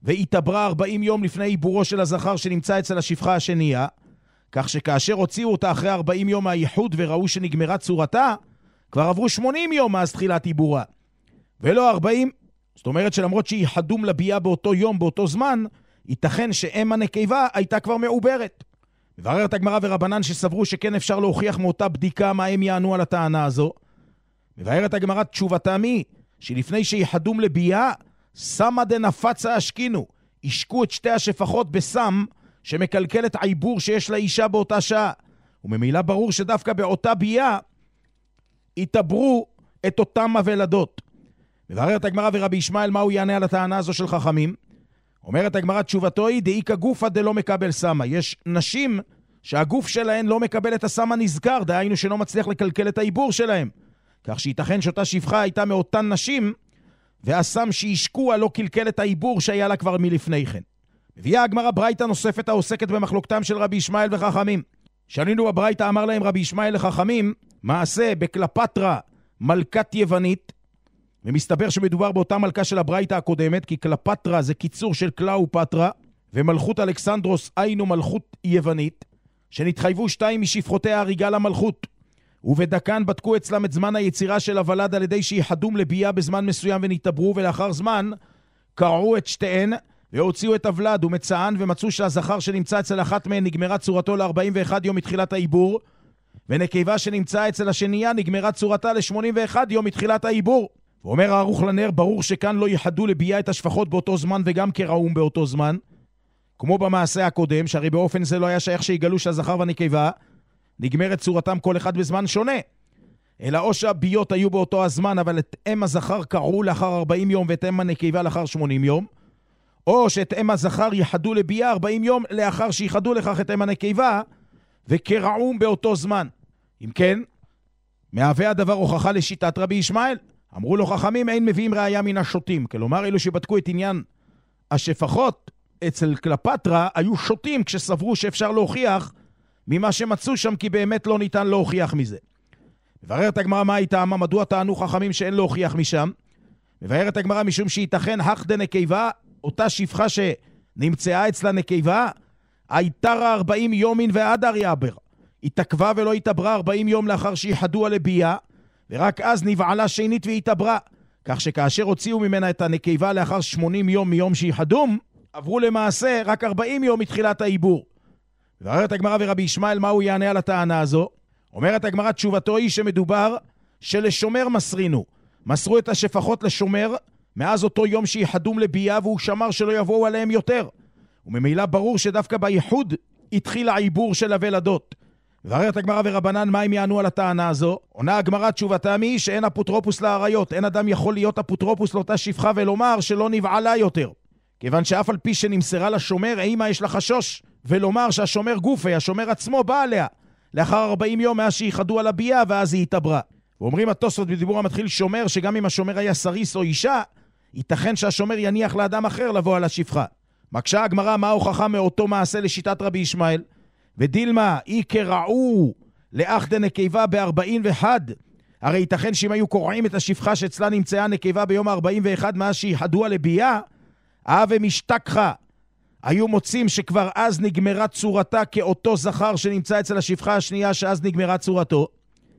והתעברה ארבעים יום לפני עיבורו של הזכר שנמצא אצל השפחה השנייה, כך שכאשר הוציאו אותה אחרי ארבעים יום מהייחוד וראו שנגמרה צורתה, כבר עברו שמונים יום מאז תחילת עיבורה, ולא ארבעים. זאת אומרת שלמרות שהיא חדום לביאה באותו יום, באותו זמן, ייתכן שאם הנקבה הייתה כבר מעוברת. מבררת הגמרא ורבנן שסברו שכן אפשר להוכיח מאותה בדיקה מה הם יענו על הטענה הזו. מבארת הגמרא תשובתם היא שלפני שהיא חדום לביאה, סמה דנפצה אשקינו, השקו את שתי השפחות בסם שמקלקל את העיבור שיש לאישה באותה שעה, וממילא ברור שדווקא באותה ביאה יתעברו את אותם הוולדות. מבארת הגמרא ורבי ישמעאל מה הוא יענה על הטענה הזו של חכמים? אומרת הגמרא תשובתו היא דאיקה גופה דלא מקבל סמה. יש נשים שהגוף שלהן לא מקבל את הסם הנזכר, דהיינו שלא מצליח לקלקל את העיבור שלהם, כך שייתכן שאותה שפחה הייתה מאותן נשים והסם שהשקוע לא קלקל את העיבור שהיה לה כבר מלפני כן. מביאה הגמרא ברייתא נוספת העוסקת במחלוקתם של רבי ישמעאל וחכמים. שנינו בברייתא אמר להם רבי ישמעאל לחכמים מעשה בקלפטרה מלכת יוונית, ומסתבר שמדובר באותה מלכה של הברייתא הקודמת, כי קלפטרה זה קיצור של קלאופטרה, ומלכות אלכסנדרוס היינו מלכות יוונית, שנתחייבו שתיים משפחותי ההריגה למלכות, ובדקן בדקו אצלם את זמן היצירה של הוולד על ידי שהיא חדום לביאה בזמן מסוים ונתעברו, ולאחר זמן קרעו את שתיהן והוציאו את הוולד ומצאן, ומצאו שהזכר שנמצא אצל אחת מהן נגמרה צורתו ל-ארבעים ואחד יום מתחילת העיבור, ונקבה שנמצא אצל השנייה נגמרה צורתה ל-שמונים ואחד יום מתחילת העיבור. ואומר הערוך לנר, ברור שכאן לא יחדו לביאה את השפחות באותו זמן וגם כראום באותו זמן, כמו במעשה הקודם, שהרי באופן זה לא היה שייך שיגלו שהזכר והנקבה נגמרת צורתם כל אחד בזמן שונה, אלא או שהביות היו באותו הזמן, אבל את אם הזכר קראו לאחר ארבעים יום ואת אם הנקבה לאחר שמונים יום, או שאת אם הזכר יחדו לביאה ארבעים יום לאחר שיחדו לכך את אם הנקבה וכראום באותו זמן. אם כן, מהווה הדבר הוכחה לשיטת רבי ישמעאל. אמרו לו חכמים אין מביאים ראיה מן השוטים, כלומר אלו שבדקו את עניין השפחות אצל קלפטרה היו שוטים כשסברו שאפשר להוכיח ממה שמצאו שם, כי באמת לא ניתן להוכיח מזה. מבררת הגמרא מה הייתה, מדוע טענו חכמים שאין להוכיח משם? מבררת הגמרא משום שייתכן החדה נקבה, אותה שפחה שנמצאה אצלה נקבה, הייתה רה ארבעים יומין ואדר יעבר, התעכבה ולא התעברה ארבעים יום לאחר שיחדו על הביאה, ורק אז נבעלה שנית והתעברה, כך שכאשר הוציאו ממנה את הנקבה לאחר שמונים יום מיום שיחדום, עברו למעשה רק ארבעים יום מתחילת העיבור. ואומרת הגמרא ורבי ישמעאל מה הוא יענה על הטענה הזו? אומרת הגמרא תשובתו היא שמדובר שלשומר מסרינו, מסרו את השפחות לשומר מאז אותו יום שיחדום לביאה, והוא שמר שלא יבואו עליהם יותר, וממילא ברור שדווקא בייחוד התחיל העיבור של הוולדות. ואומרת הגמרא ורבנן מה הם יענו על הטענה הזו? עונה הגמרא תשובתם היא שאין אפוטרופוס לעריות, אין אדם יכול להיות אפוטרופוס לאותה שפחה ולומר שלא נבעלה יותר, כיוון שאף על פי שנמסרה לשומר אימה יש לה חשוש ולומר שהשומר גופי, השומר עצמו בא עליה לאחר ארבעים יום מאז שיחדו על הביאה ואז היא התעברה. ואומרים התוספות בדיבור המתחיל שומר, שגם אם השומר היה סריס או אישה, ייתכן שהשומר יניח לאדם אחר לבוא על השפחה. מקשה הגמרא מה ההוכחה מאותו מעשה לשיטת רבי ישמעאל? ודילמה אי קרעו לאחדה נקבה ב-ארבעים ואחד, הרי ייתכן שאם היו קורעים את השפחה שאצלה נמצאה נקבה ביום ה-ארבעים ואחד מאז שיחדו על הביאה, אהב ומשתכחה, היו מוצאים שכבר אז נגמרה צורתה כאותו זכר שנמצא אצל השפחה השנייה שאז נגמרה צורתו.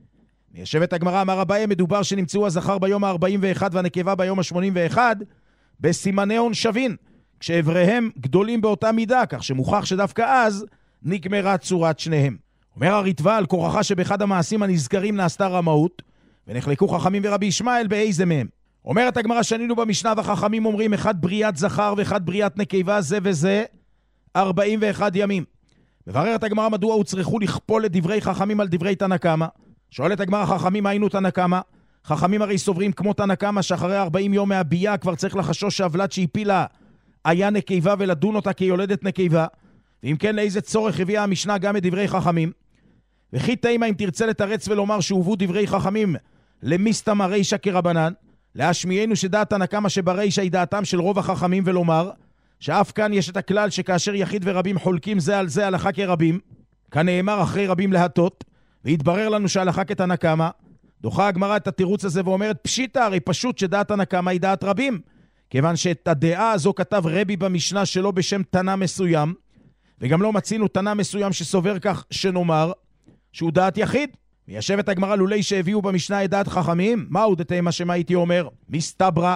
ישבת הגמרא אמר אביי, מדובר שנמצאו הזכר ביום ה-ארבעים ואחד והנקבה ביום ה-שמונים ואחד בסימני הון שווין, כשאבריהם גדולים באותה מידה, כך שמוכח שדווקא אז נגמרה צורת שניהם. אומר הריטב"א על כורחה שבאחד המעשים הנזכרים נעשתה רמאות, ונחלקו חכמים ורבי ישמעאל באיזה מהם. אומרת הגמרא שנינו במשנה וחכמים אומרים אחד בריאת זכר ואחד בריאת נקבה זה וזה ארבעים ואחד ימים. מבררת הגמרא מדוע הוצרכו לכפול את דברי חכמים על דברי תנא קמא? שואלת הגמרא חכמים היינו תנא קמא? חכמים הרי סוברים כמו תנא קמא שאחרי ארבעים יום מהביאה כבר צריך לחשוש שהוולד שהפילה היה נקבה ולדון אותה כיולדת נקבה, ואם כן לאיזה צורך הביאה המשנה גם את דברי חכמים? וכי תימה אם תרצה לתרץ ולומר שהובאו דברי חכמים למסתמא רישא כרבנן, להשמיענו שדעת תנא קמא שברישא היא דעתם של רוב החכמים, ולומר שאף כאן יש את הכלל שכאשר יחיד ורבים חולקים זה על זה הלכה כרבים, כנאמר אחרי רבים להטות, והתברר לנו שהלכה כתנא קמא. דוחה הגמרא את התירוץ הזה ואומרת פשיטא, הרי פשוט שדעת תנא קמא היא דעת רבים, כיוון שאת הדעה הזו כתב רבי במשנה שלו בשם תנא מסוים, וגם לא מצינו תנא מסוים שסובר כך שנאמר, שהוא דעת יחיד. מיישבת הגמרא לולי שהביאו במשנה את דעת חכמים, מהו דתימה שמה הייתי אומר? מסתברא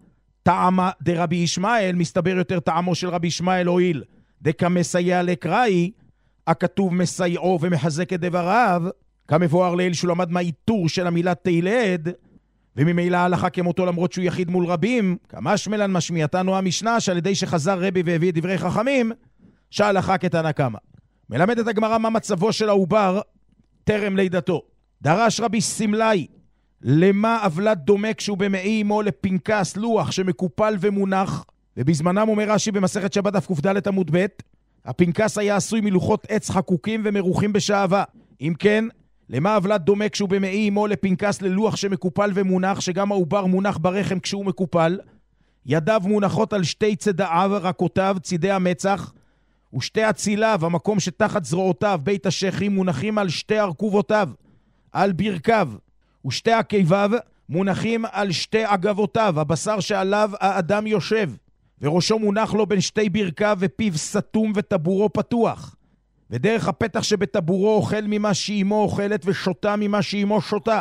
טעמה דרבי ישמעאל, מסתבר יותר טעמו של רבי ישמעאל הועיל, דקה מסייע לקראי, הכתוב מסייעו ומחזק את דבריו, כמבואר לעיל שהוא למד מהאיתור של המילה תילד, וממילא ההלכה כמותו למרות שהוא יחיד מול רבים, כמשמלן משמיעתנו המשנה שעל ידי שחזר רבי והביא את דברי חכמים, שההלכה כתנא קמא. מלמדת הגמרא מה מצבו של העובר טרם לידתו. דרש רבי סמלאי, למה אבלת דומה כשהוא במעי אמו לפנקס לוח שמקופל ומונח, ובזמנם אומר רש"י במסכת שבת דף קד עמוד ב', הפנקס היה עשוי מלוחות עץ חקוקים ומרוחים בשעווה. אם כן, למה אבלת דומה כשהוא במעי אמו לפנקס ללוח שמקופל ומונח, שגם העובר מונח ברחם כשהוא מקופל, ידיו מונחות על שתי צדעיו, רקותיו, צידי המצח, ושתי הציליו, המקום שתחת זרועותיו, בית השכים, מונחים על שתי ארכובותיו, על ברכיו, ושתי עקביו מונחים על שתי עגבותיו, הבשר שעליו האדם יושב, וראשו מונח לו בין שתי ברכיו, ופיו סתום וטבורו פתוח, ודרך הפתח שבטבורו אוכל ממה שאימו אוכלת, ושותה ממה שאימו שותה.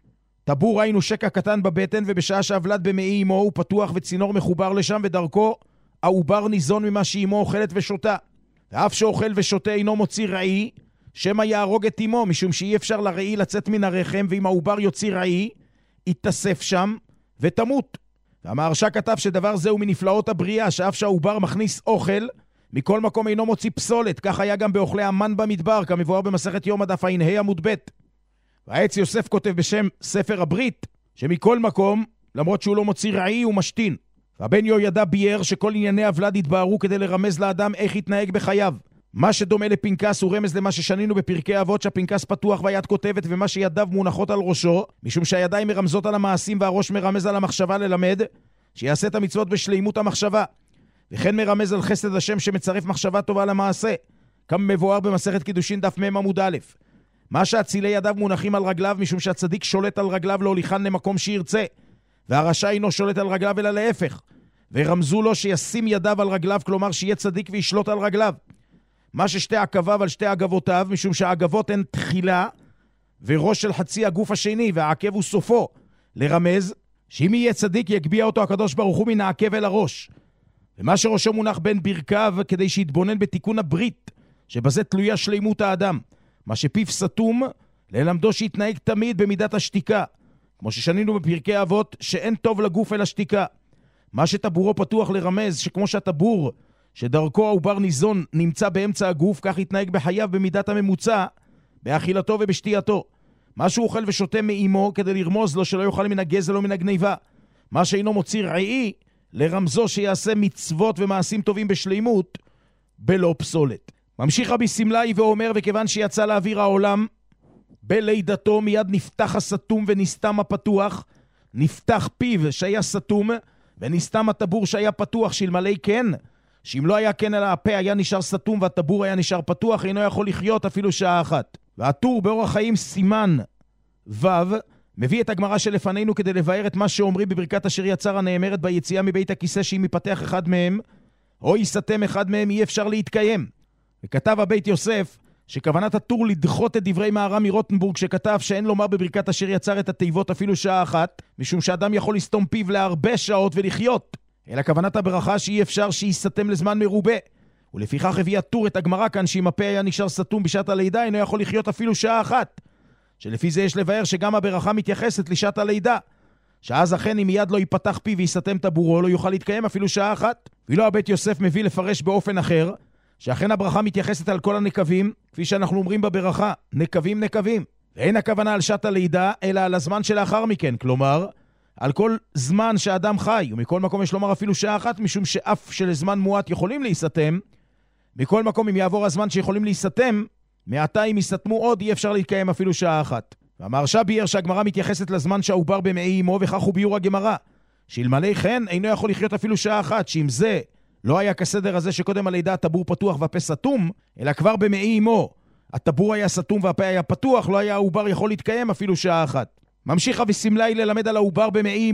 טבור היינו שקע קטן בבטן, ובשעה שהוולד במעי אמו הוא פתוח וצינור מחובר לשם, ודרכו העובר ניזון ממה שאימו אוכלת ושותה. ואף שאוכל ושותה אינו מוציא רעי, שמא יהרוג את אמו, משום שאי אפשר לרעי לצאת מן הרחם, ואם העובר יוציא רעי, יתאסף שם ותמות. והמהרש"א כתב שדבר זה הוא מנפלאות הבריאה, שאף שהעובר מכניס אוכל, מכל מקום אינו מוציא פסולת. כך היה גם באוכלי המן במדבר, כמבואר במסכת יומא דף ע"ה עמוד ב'. והעץ יוסף כותב בשם ספר הברית, שמכל מקום, למרות שהוא לא מוציא רעי, הוא משתין. והבן יהוידע ביאר שכל ענייני הוולד התבהרו כדי לרמז לאדם איך יתנהג בחייו. מה שדומה לפנקס הוא רמז למה ששנינו בפרקי אבות, שהפנקס פתוח והיד כותבת, ומה שידיו מונחות על ראשו, משום שהידיים מרמזות על המעשים והראש מרמז על המחשבה ללמד, שיעשה את המצוות בשלימות המחשבה. וכן מרמז על חסד השם שמצרף מחשבה טובה למעשה, כמה מבואר במסכת קידושין דף מ' עמוד א'. מה שהצילי ידיו מונחים על רגליו, משום שהצדיק שולט על רגליו להוליכן למקום שירצה, והרשע אינו שולט על רגליו אלא להפך. ורמזו לו שישים ידיו על רגליו, כלומר שיהיה צדיק וישלוט על רגליו. מה ששתי עקביו על שתי עגבותיו, משום שהעגבות הן תחילה וראש של חצי הגוף השני, והעקב הוא סופו, לרמז שאם יהיה צדיק יגביע אותו הקדוש ברוך הוא מן העקב אל הראש. ומה שראשו מונח בין ברכיו כדי שיתבונן בתיקון הברית, שבזה תלויה שלימות האדם. מה שפיו סתום, ללמדו שיתנהג תמיד במידת השתיקה, כמו ששנינו בפרקי אבות שאין טוב לגוף אל השתיקה. מה שטבורו פתוח לרמז שכמו שהטבור שדרכו העובר ניזון נמצא באמצע הגוף, כך יתנהג בחייו במידת הממוצע, באכילתו ובשתייתו. מה שהוא אוכל ושותה מאימו כדי לרמוז לו שלא יאכל מן הגזל או מן הגניבה. מה שאינו מוציא רעי, לרמזו שיעשה מצוות ומעשים טובים בשלימות, בלא פסולת. ממשיך רבי סמלאי ואומר, וכיוון שיצא לאוויר העולם, בלידתו מיד נפתח הסתום ונסתם הפתוח, נפתח פיו שהיה סתום, ונסתם הטבור שהיה פתוח, שאלמלא כן, שאם לא היה כן אלא הפה היה נשאר סתום והטבור היה נשאר פתוח, אינו יכול לחיות אפילו שעה אחת. והטור באורח חיים סימן ו' מביא את הגמרא שלפנינו כדי לבאר את מה שאומרים בברכת אשר יצר הנאמרת ביציאה מבית הכיסא, שאם יפתח אחד מהם או יסתם אחד מהם אי אפשר להתקיים. וכתב הבית יוסף שכוונת הטור לדחות את דברי מהר"ם מרוטנבורג, שכתב שאין לומר בברכת אשר יצר את התיבות אפילו שעה אחת, משום שאדם יכול לסתום פיו להרבה שעות ולחיות, אלא כוונת הברכה שאי אפשר שיסתם לזמן מרובה. ולפיכך הביא הטור את הגמרא כאן שאם הפה היה נשאר סתום בשעת הלידה אינו יכול לחיות אפילו שעה אחת, שלפי זה יש לבאר שגם הברכה מתייחסת לשעת הלידה, שאז אכן אם מיד לא ייפתח פי ויסתם טבורו לא יוכל להתקיים אפילו שעה אחת. ואילו הבית יוסף מביא לפרש באופן אחר שאכן הברכה מתייחסת על כל הנקבים, כפי שאנחנו אומרים בברכה, נקבים נקבים, ואין הכוונה על שעת הלידה אלא על הזמן שלאחר מכן, כלומר על כל זמן שהאדם חי. ומכל מקום יש לומר אפילו שעה אחת, משום שאף שלזמן מועט יכולים להיסתם, מכל מקום אם יעבור הזמן שיכולים להיסתם, מעתה אם יסתמו עוד אי אפשר להתקיים אפילו שעה אחת. והמהרש"א ביאר שהגמרא מתייחסת לזמן שהעובר במעי אמו, וכך הוא ביאור הגמרא, שאלמלא כן אינו יכול לחיות אפילו שעה אחת, שאם זה לא היה כסדר הזה שקודם הלידה הטבור פתוח והפה סתום, אלא כבר במעי אמו הטבור היה סתום והפה היה פתוח, לא היה העובר יכול להתקיים אפילו שעה אחת. ממשיך רבי סמלאי ללמד על העובר במעי אמו,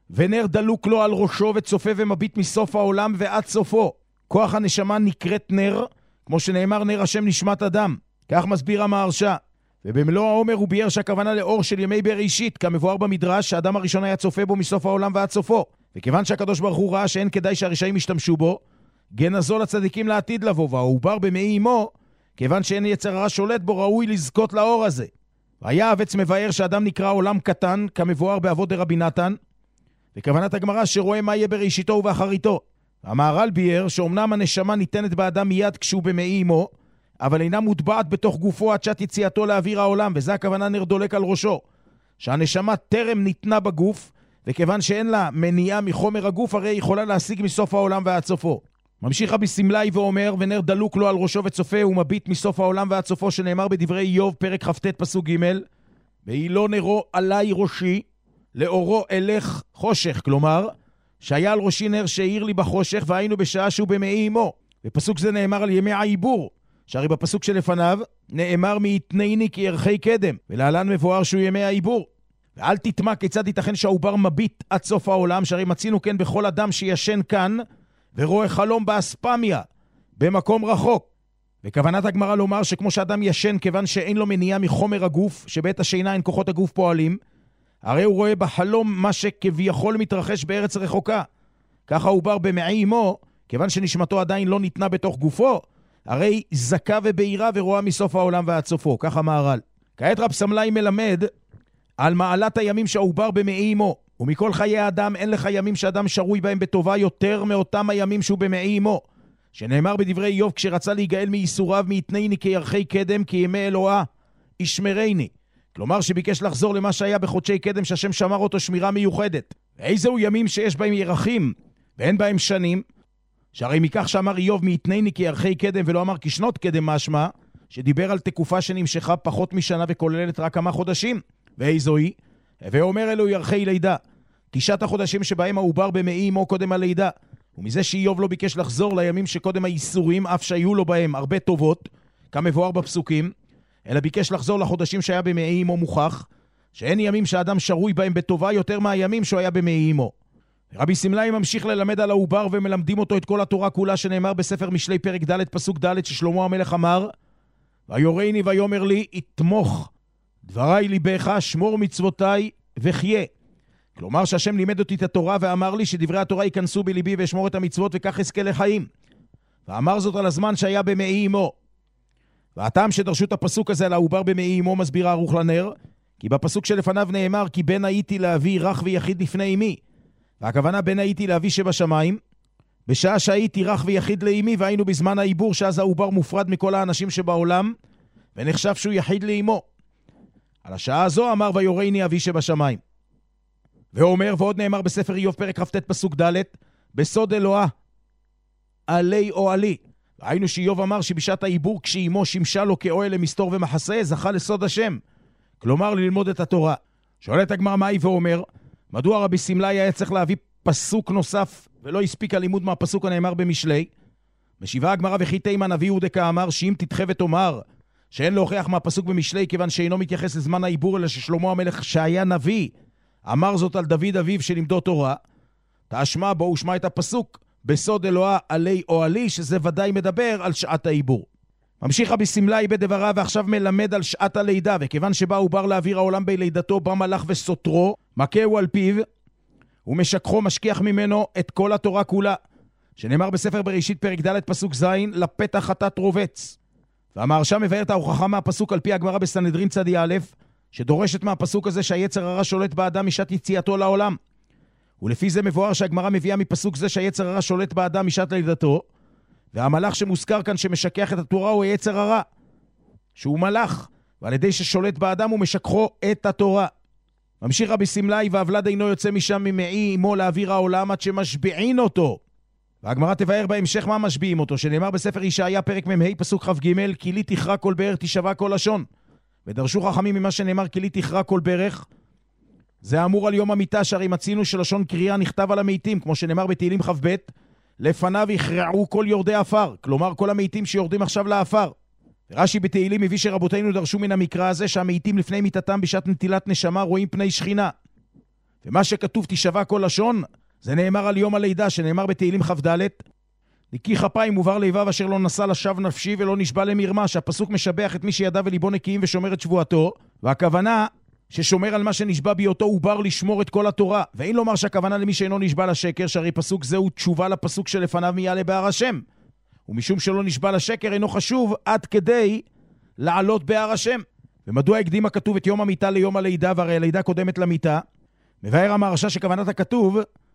ונר דלוק לו על ראשו וצופה ומביט מסוף העולם ועד סופו. כוח הנשמה נקראת נר, כמו שנאמר נר השם נשמת אדם. כך מסביר המהרש"א. ובמלוא העומר הוא ביאר שהכוונה לאור של ימי בראשית, כמבואר במדרש שהאדם הראשון היה צופה בו מסוף העולם ועד סופו. וכיוון שהקדוש ברוך הוא ראה שאין כדאי שהרשעים ישתמשו בו, גנזו לצדיקים לעתיד לבוא, והעובר במעי אמו, כיוון שאין יצר הרע שולט בו, ראוי לזכות לאור הזה. והיה אבץ מבאר שאדם נקרא עולם קטן, כמבואר באבות דרבי נתן, וכוונת הגמרא שרואה מה יהיה בראשיתו ובאחריתו. המהר"ל ביאר שאומנם הנשמה ניתנת באדם מיד כשהוא במעי אמו, אבל אינה מוטבעת בתוך גופו עד שעת יציאתו לאוויר העולם, וזה הכוונה נר דולק על ראשו. שהנשמה טרם ניתנה בגוף, וכיוון שאין לה מניעה מחומר הגוף, הרי היא יכולה להשיג מסוף העולם ועד סופו. ממשיך רבי סמלי ואומר, ונר דלוק לו על ראשו וצופה, הוא מביט מסוף העולם ועד סופו, שנאמר בדברי איוב, פרק כ"ט פסוק ג' והיא לא נרו עלי ראשי, לאורו אלך חושך, כלומר, שהיה על ראשי נר שהאיר לי בחושך, והיינו בשעה שהוא במעי אמו. בפסוק זה נאמר על ימי העיבור, שהרי בפסוק שלפניו נאמר מיתנני כי ערכי קדם, ולהלן מבואר שהוא ימי העיבור. ואל תתמה כיצד ייתכן שהעובר מביט עד סוף העולם, שהרי מצינו כן בכל אדם שישן כאן, ורואה חלום באספמיה, במקום רחוק. וכוונת הגמרא לומר שכמו שאדם ישן כיוון שאין לו מניעה מחומר הגוף, שבעת השינה אין כוחות הגוף פועלים, הרי הוא רואה בחלום מה שכביכול מתרחש בארץ רחוקה. ככה הוא בר במעי אמו, כיוון שנשמתו עדיין לא ניתנה בתוך גופו, הרי זכה ובהירה ורואה מסוף העולם ועד סופו. ככה מהר"ל. כעת רב סמלי מלמד על מעלת הימים שהעובר במעי אמו. ומכל חיי האדם אין לך ימים שאדם שרוי בהם בטובה יותר מאותם הימים שהוא במעי אמו. שנאמר בדברי איוב כשרצה להיגאל מייסוריו מיתנני כירחי קדם כי ימי אלוהה ישמרני. כלומר שביקש לחזור למה שהיה בחודשי קדם שהשם שמר אותו שמירה מיוחדת. ואיזהו ימים שיש בהם ירחים ואין בהם שנים, שהרי מכך שאמר איוב מיתנני כירחי קדם ולא אמר כשנות קדם משמע, שדיבר על תקופה שנמשכה פחות משנה וכוללת רק כמה חודשים. ואיזו היא? ואומר אלו ירחי לידה, תשעת החודשים שבהם העובר במעי אמו קודם הלידה. ומזה שאיוב לא ביקש לחזור לימים שקודם האיסורים, אף שהיו לו בהם הרבה טובות, כמבואר בפסוקים, אלא ביקש לחזור לחודשים שהיה במעי אמו מוכח, שאין ימים שאדם שרוי בהם בטובה יותר מהימים שהוא היה במעי אמו. רבי סמלי ממשיך ללמד על העובר ומלמדים אותו את כל התורה כולה שנאמר בספר משלי פרק ד' פסוק ד' ששלמה המלך אמר, ויורני ויאמר לי, יתמוך דברי ליבך, שמור מצוותיי וחיה. כלומר שהשם לימד אותי את התורה ואמר לי שדברי התורה ייכנסו בליבי ואשמור את המצוות וכך אזכה לחיים. ואמר זאת על הזמן שהיה במעי אמו. והטעם שדרשו את הפסוק הזה על העובר במעי אמו מסביר הערוך לנר, כי בפסוק שלפניו נאמר כי בן הייתי להביא רך ויחיד לפני אמי. והכוונה בן הייתי להביא שבשמיים, בשעה שהייתי רך ויחיד לאמי, והיינו בזמן העיבור שאז העובר מופרד מכל האנשים שבעולם ונחשב שהוא יחיד לאמו. על השעה הזו אמר ויורני אבי שבשמיים. ואומר, ועוד נאמר בספר איוב פרק כ"ט פסוק ד' בסוד אלוהה עלי או עלי. ראינו שאיוב אמר שבשעת העיבור כשאימו שימשה לו כאוהל למסתור ומחסה, זכה לסוד השם, כלומר ללמוד את התורה. שואלת הגמרא מהי ואומר, מדוע רבי סמלי היה צריך להביא פסוק נוסף ולא הספיק הלימוד מהפסוק הנאמר במשלי? משיבה הגמרא וכי תימן אבי הוא דקאמר, שאם תדחה ותאמר שאין להוכיח מהפסוק במשלי כיוון שאינו מתייחס לזמן העיבור אלא ששלמה המלך שהיה נביא אמר זאת על דוד אביו שלימדו תורה, תשמע בו ושמע את הפסוק בסוד אלוהה עלי או עלי, שזה ודאי מדבר על שעת העיבור. ממשיך רבי סמלי בדבריו ועכשיו מלמד על שעת הלידה, וכיוון שבא עובר לאוויר העולם בלידתו, בא מלאך וסותרו, מכהו על פיו ומשכחו משכיח ממנו את כל התורה כולה, שנאמר בספר בראשית פרק ד' פסוק ז' לפתח חטאת רובץ. והמהרש"א מבאר את ההוכחה מהפסוק על פי הגמרא בסנהדרין צדי א', שדורשת מהפסוק הזה שהיצר הרע שולט באדם משעת יציאתו לעולם. ולפי זה מבואר שהגמרא מביאה מפסוק זה שהיצר הרע שולט באדם משעת לידתו, והמלאך שמוזכר כאן שמשכח את התורה הוא היצר הרע, שהוא מלאך, ועל ידי ששולט באדם הוא משכחו את התורה. ממשיך רבי סמלי, והוולד אינו יוצא משם ממעי אמו לאוויר העולם עד שמשביעין אותו. והגמרא תבאר בהמשך מה משביעים אותו, שנאמר בספר ישעיה פרק מ"ה פסוק כ"ג, כי לי תכרע כל ברך תשבע כל לשון. ודרשו חכמים ממה שנאמר כי לי תכרע כל ברך, זה אמור על יום המיטה, שהרי מצינו שלשון קריאה נכתב על המתים, כמו שנאמר בתהילים כ"ב, לפניו יכרעו כל יורדי אפר, כלומר כל המתים שיורדים עכשיו לאפר. רש"י בתהילים מביא שרבותינו דרשו מן המקרא הזה שהמתים לפני מיתתם בשעת נטילת נשמה רואים פני שכינה. ומה שכתוב תשבע כל לשון, זה נאמר על יום הלידה, שנאמר בתהילים כ"ד, נקי כפיים ובר לבב אשר לא נשא לשווא נפשי ולא נשבע למרמה, שהפסוק משבח את מי שידע וליבו נקיים ושומר את שבועתו, והכוונה ששומר על מה שנשבע בהיותו עובר לשמור את כל התורה. ואין לומר שהכוונה למי שאינו נשבע לשקר, שהרי פסוק זהו תשובה לפסוק שלפניו מי יעלה בהר השם. ומשום שלא נשבע לשקר אינו חשוב עד כדי לעלות בהר השם. ומדוע הקדים הכתוב את יום המיטה ליום הלידה, והרי הלידה קודמת למיטה? מבאר המהרש"א שכוונת הכתוב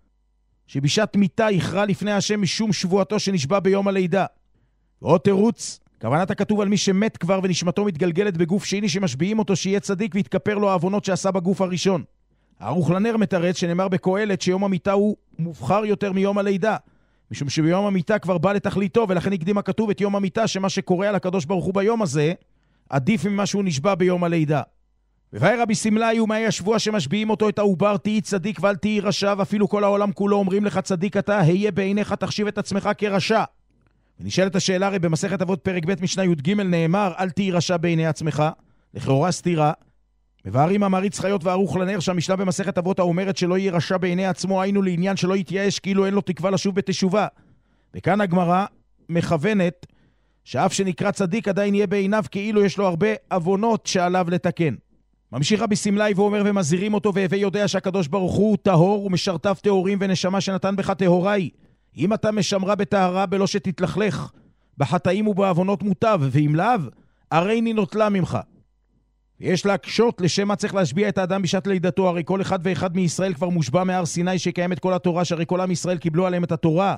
שבשעת מיטה יכרע לפני השם משום שבועתו שנשבע ביום הלידה. ועוד תירוץ, כוונת הכתוב על מי שמת כבר ונשמתו מתגלגלת בגוף שני שמשביעים אותו שיהיה צדיק ויתכפר לו העוונות שעשה בגוף הראשון. הערוך לנר מתרץ שנאמר בקהלת שיום המיטה הוא מובחר יותר מיום הלידה, משום שביום המיטה כבר בא לתכליתו, ולכן הקדים הכתוב את יום המיטה, שמה שקורה על הקדוש ברוך הוא ביום הזה עדיף ממה שהוא נשבע ביום הלידה. ובאי רבי סמלי ומאי השבוע שמשביעים אותו את העובר, תהי צדיק ואל תהי רשע, ואפילו כל העולם כולו אומרים לך צדיק אתה, היה בעיניך תחשיב את עצמך כרשע. ונשאלת השאלה, הרי במסכת אבות פרק ב' משנה י"ג נאמר אל תהי רשע בעיני עצמך, לכאורה סתירה. מבארים המריץ חיות וערוך לנר שהמשנה במסכת אבות האומרת שלא יהיה רשע בעיני עצמו, היינו לעניין שלא יתייאש כאילו אין לו תקווה לשוב בתשובה. וכאן הגמרא מכוונת שאף שנקרא צדיק עדיין יהיה בעיניו כאילו יש לו הרבה עוונות שעליו לתקן. ממשיך רבי סמלי ואומר ומזהירים אותו, והווה יודע שהקדוש ברוך הוא טהור ומשרתיו טהורים ונשמה שנתן בך טהוראי. אם אתה משמרה בטהרה בלא שתתלכלך, בחטאים ובעוונות מוטב, ואם לאו, הרי נינוטלה ממך. ויש להקשות לשם מה צריך להשביע את האדם בשעת לידתו, הרי כל אחד ואחד מישראל כבר מושבע מהר סיני שקיים את כל התורה, שהרי כל עם ישראל קיבלו עליהם את התורה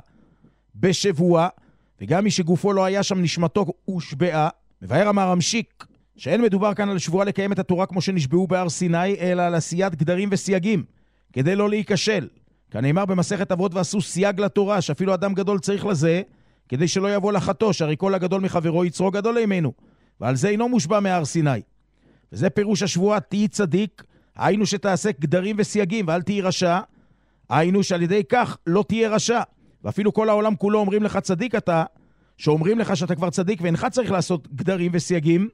בשבוע, וגם מי שגופו לא היה שם נשמתו הושבעה. מבאר המהר"משיק שאין מדובר כאן על שבועה לקיים את התורה כמו שנשבעו בהר סיני, אלא על עשיית גדרים וסייגים, כדי לא להיכשל. כאן נאמר במסכת אבות ועשו סייג לתורה, שאפילו אדם גדול צריך לזה, כדי שלא יבוא לחטוא, שהרי כל הגדול מחברו יצרו גדול אימנו, ועל זה אינו מושבע מהר סיני. וזה פירוש השבועה, תהי צדיק, היינו שתעשה גדרים וסייגים, ואל תהי רשע, היינו שעל ידי כך לא תהיה רשע. ואפילו כל העולם כולו אומרים לך צדיק אתה, שאומרים לך שאתה כבר צדיק ואינך צריך לעשות גדרים וסייגים,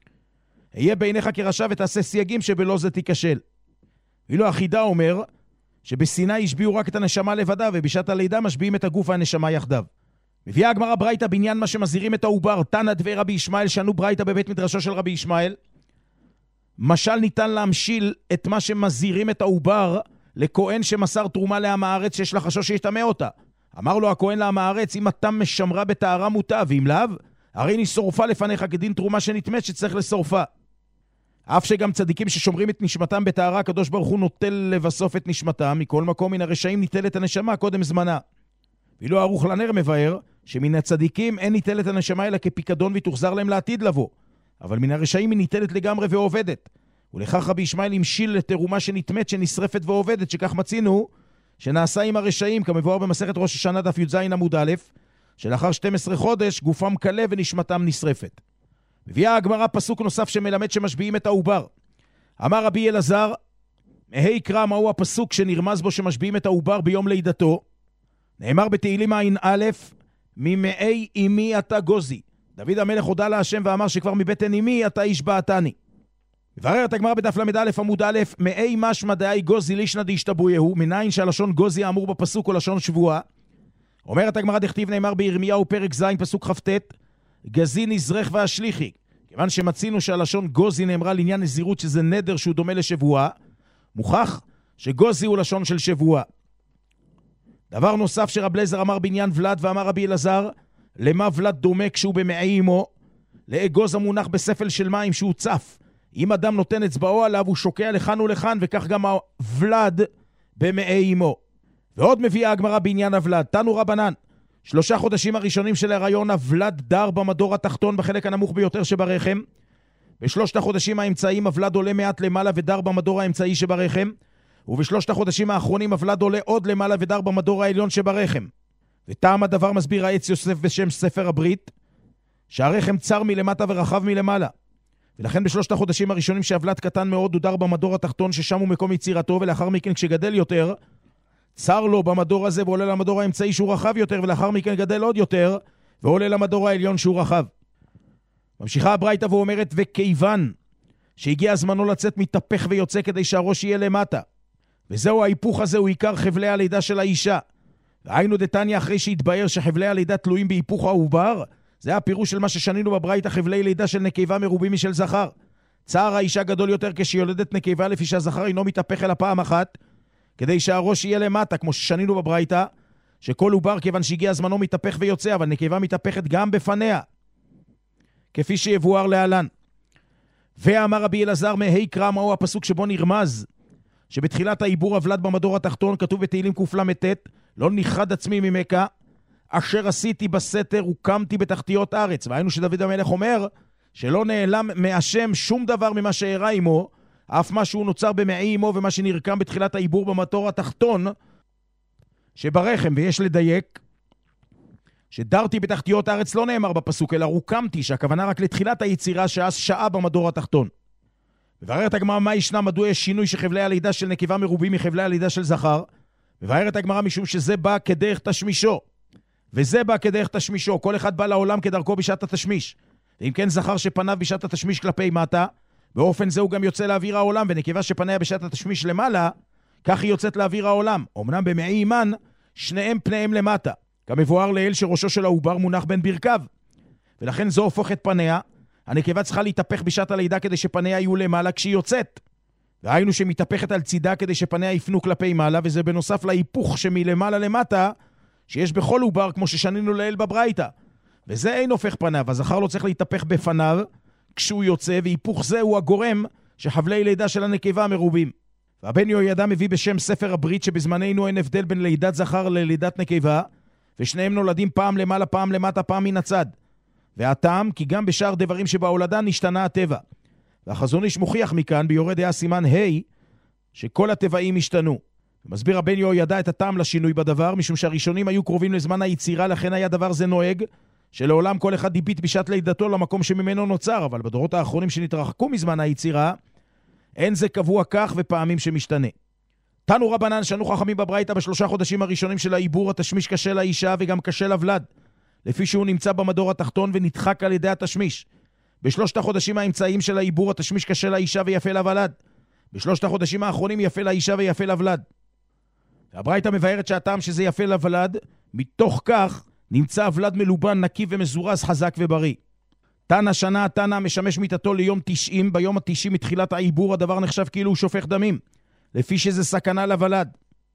יהיה בעיניך כרשע ותעשה סייגים שבלא זה תיכשל. ואילו החידה אומר שבסיני השביעו רק את הנשמה לבדה, ובשעת הלידה משביעים את הגוף והנשמה יחדיו. מביאה הגמרא ברייתא בעניין מה שמזהירים את העובר, תנא דבי רבי ישמעאל, שענו ברייתא בבית מדרשו של רבי ישמעאל. משל ניתן להמשיל את מה שמזהירים את העובר לכהן שמסר תרומה לעם הארץ שיש לחשוש שישתמא אותה. אמר לו הכהן לעם הארץ, אם אתה משמרה בטהרה מוטה, ואם לאו, הרי נשורפה לפניך כדין תרומה שנתמת שצריך לשורפה. אף שגם צדיקים ששומרים את נשמתם בטהרה, הקדוש ברוך הוא נוטל לבסוף את נשמתם, מכל מקום מן הרשעים ניטל את הנשמה קודם זמנה. ואילו ערוך לנר מבאר שמן הצדיקים אין ניטל את הנשמה אלא כפיקדון ותוחזר להם לעתיד לבוא, אבל מן הרשעים היא ניטלת לגמרי ועובדת. ולכך רבי ישמעאל המשיל לתרומה שנתמת שנשרפת ועובדת, שכך מצינו שנעשה עם הרשעים, כמבואר במסכת ראש השנה דף י"ז עמוד א', שלאחר שנים עשר חודש גופם קלה ונשמתם נשרפת. מביאה הגמרא פסוק נוסף שמלמד שמשביעים את העובר. אמר רבי אלעזר, מהי קרא מהו הפסוק שנרמז בו שמשביעים את העובר ביום לידתו? נאמר בתהילים עין א', ממאי אמי אתה גוזי. דוד המלך הודה להשם ואמר שכבר מבטן אמי אתה השבעתני. מבררת הגמרא בדף למד א' עמוד א', מאי משמע דאי גוזי לישנא דאשתבויהו, מניין שהלשון גוזי האמור בפסוק הוא לשון שבועה. אומרת הגמרא דכתיב נאמר בירמיהו פרק ז' פסוק כ"ט, גזי נזרח והשליחי. כיוון שמצינו שהלשון גוזי נאמרה לעניין נזירות שזה נדר שהוא דומה לשבועה, מוכח שגוזי הוא לשון של שבועה. דבר נוסף שרב אליעזר אמר בעניין ולד, ואמר רבי אלעזר, למה ולד דומה כשהוא במעי אמו? לאגוז המונח בספל של מים שהוא צף. אם אדם נותן אצבעו עליו הוא שוקע לכאן ולכאן, וכך גם הוולד במעי אמו. ועוד מביאה הגמרא בעניין הוולד, תנו רבנן, שלושה חודשים הראשונים של ההיריון הוולד דר במדור התחתון בחלק הנמוך ביותר שברחם. בשלושת החודשים האמצעיים הוולד עולה מעט למעלה ודר במדור האמצעי שברחם. ובשלושת החודשים האחרונים הוולד עולה עוד למעלה ודר במדור העליון שברחם. וטעם הדבר מסביר העץ יוסף בשם ספר הברית, שהרחם צר מלמטה ורחב מלמעלה. ולכן בשלושת החודשים הראשונים שהוולד קטן מאוד הוא דר במדור התחתון ששם הוא מקום יצירתו, ולאחר מכן כשגדל יותר צר לו במדור הזה ועולה למדור האמצעי שהוא רחב יותר, ולאחר מכן גדל עוד יותר ועולה למדור העליון שהוא רחב. ממשיכה הברייתא ואומרת, וכיוון שהגיע זמנו לצאת מתהפך ויוצא כדי שהראש יהיה למטה, וזהו ההיפוך הזה, הוא עיקר חבלי הלידה של האישה. והיינו דתניא, אחרי שהתבהר שחבלי הלידה תלויים בהיפוך העובר, זה הפירוש של מה ששנינו בברייתא, חבלי לידה של נקבה מרובים משל זכר. צער האישה גדול יותר כשיולדת נקבה, לפי שהזכר אינו מתהפך אלא פעם אחת, כדי שהראש יהיה למטה, כמו ששנינו בברייתא, שכל עובר כיוון שהגיע זמנו מתהפך ויוצא, אבל נקבה מתהפכת גם בפניה, כפי שיבואר להלן. ואמר רבי אלעזר, מהי קרא, מהו הפסוק שבו נרמז שבתחילת העיבור הוולד במדור התחתון, כתוב בתהילים קל"ט, לא ניחד עצמי ממך, אשר עשיתי בסתר וקמתי בתחתיות ארץ. והיינו שדוד המלך אומר שלא נעלם מהשם שום דבר ממה שהראה עמו, אף מה שהוא נוצר במעי עמו ומה שנרקם בתחילת העיבור במדור התחתון שברחם. ויש לדייק שדרתי בתחתיות הארץ לא נאמר בפסוק, אלא רוקמתי, שהכוונה רק לתחילת היצירה שאז שעה במדור התחתון. מבארת הגמרא מה ישנה, מדוע יש שינוי שחבלי הלידה של נקבה מרובים מחבלי הלידה של זכר. מבארת הגמרא משום שזה בא כדרך תשמישו, וזה בא כדרך תשמישו. כל אחד בא לעולם כדרכו בשעת התשמיש. ואם כן זכר שפניו בשעת התשמיש כלפי מטה, באופן זה הוא גם יוצא לאוויר העולם, ונקבה שפניה בשעת התשמיש למעלה, כך היא יוצאת לאוויר העולם. אמנם במעי אימן, שניהם פניהם למטה. כמבואר לאל שראשו של העובר מונח בין ברכיו. ולכן זו הופך את פניה. הנקבה צריכה להתהפך בשעת הלידה כדי שפניה יהיו למעלה כשהיא יוצאת. והיינו שמתהפכת על צידה כדי שפניה יפנו כלפי מעלה, וזה בנוסף להיפוך שמלמעלה למטה, שיש בכל עובר כמו ששנינו לאל בברייתא. וזה אין הופך פניו. הזכר לא צריך להתהפך בפניו כשהוא יוצא, והיפוך זה הוא הגורם שחבלי לידה של הנקבה מרובים. והבן יהוידע מביא בשם ספר הברית שבזמננו אין הבדל בין לידת זכר ללידת נקבה, ושניהם נולדים פעם למעלה, פעם למטה, פעם מן הצד. והטעם, כי גם בשאר דברים שבהולדה נשתנה הטבע. והחזון איש מוכיח מכאן, ביורה דעה סימן ה' שכל הטבעים השתנו. מסביר הבן יהוידע את הטעם לשינוי בדבר, משום שהראשונים היו קרובים לזמן היצירה, לכן היה דבר זה נוהג, שלעולם כל אחד דיבית בשעת לידתו למקום שממנו נוצר, אבל בדורות האחרונים שנתרחקו מזמן היצירה, אין זה קבוע כך ופעמים שמשתנה. תנו רבנן, שנו חכמים בברייתא, בשלושה חודשים הראשונים של העיבור התשמיש קשה לאישה וגם קשה לוולד, לפי שהוא נמצא במדור התחתון ונדחק על ידי התשמיש. בשלושת החודשים האמצעיים של העיבור התשמיש קשה לאישה ויפה לוולד. בשלושת החודשים האחרונים יפה לאישה ויפה לוולד. והברייתא מבארת שהטעם שזה יפה לוולד, מתוך כך נמצא הוולד מלובן, נקי ומזורז, חזק ובריא. תנא שנה תנא משמש מיתתו ליום תשעים, ביום התשעים מתחילת העיבור הדבר נחשב כאילו הוא שופך דמים, לפי שזה סכנה לוולד.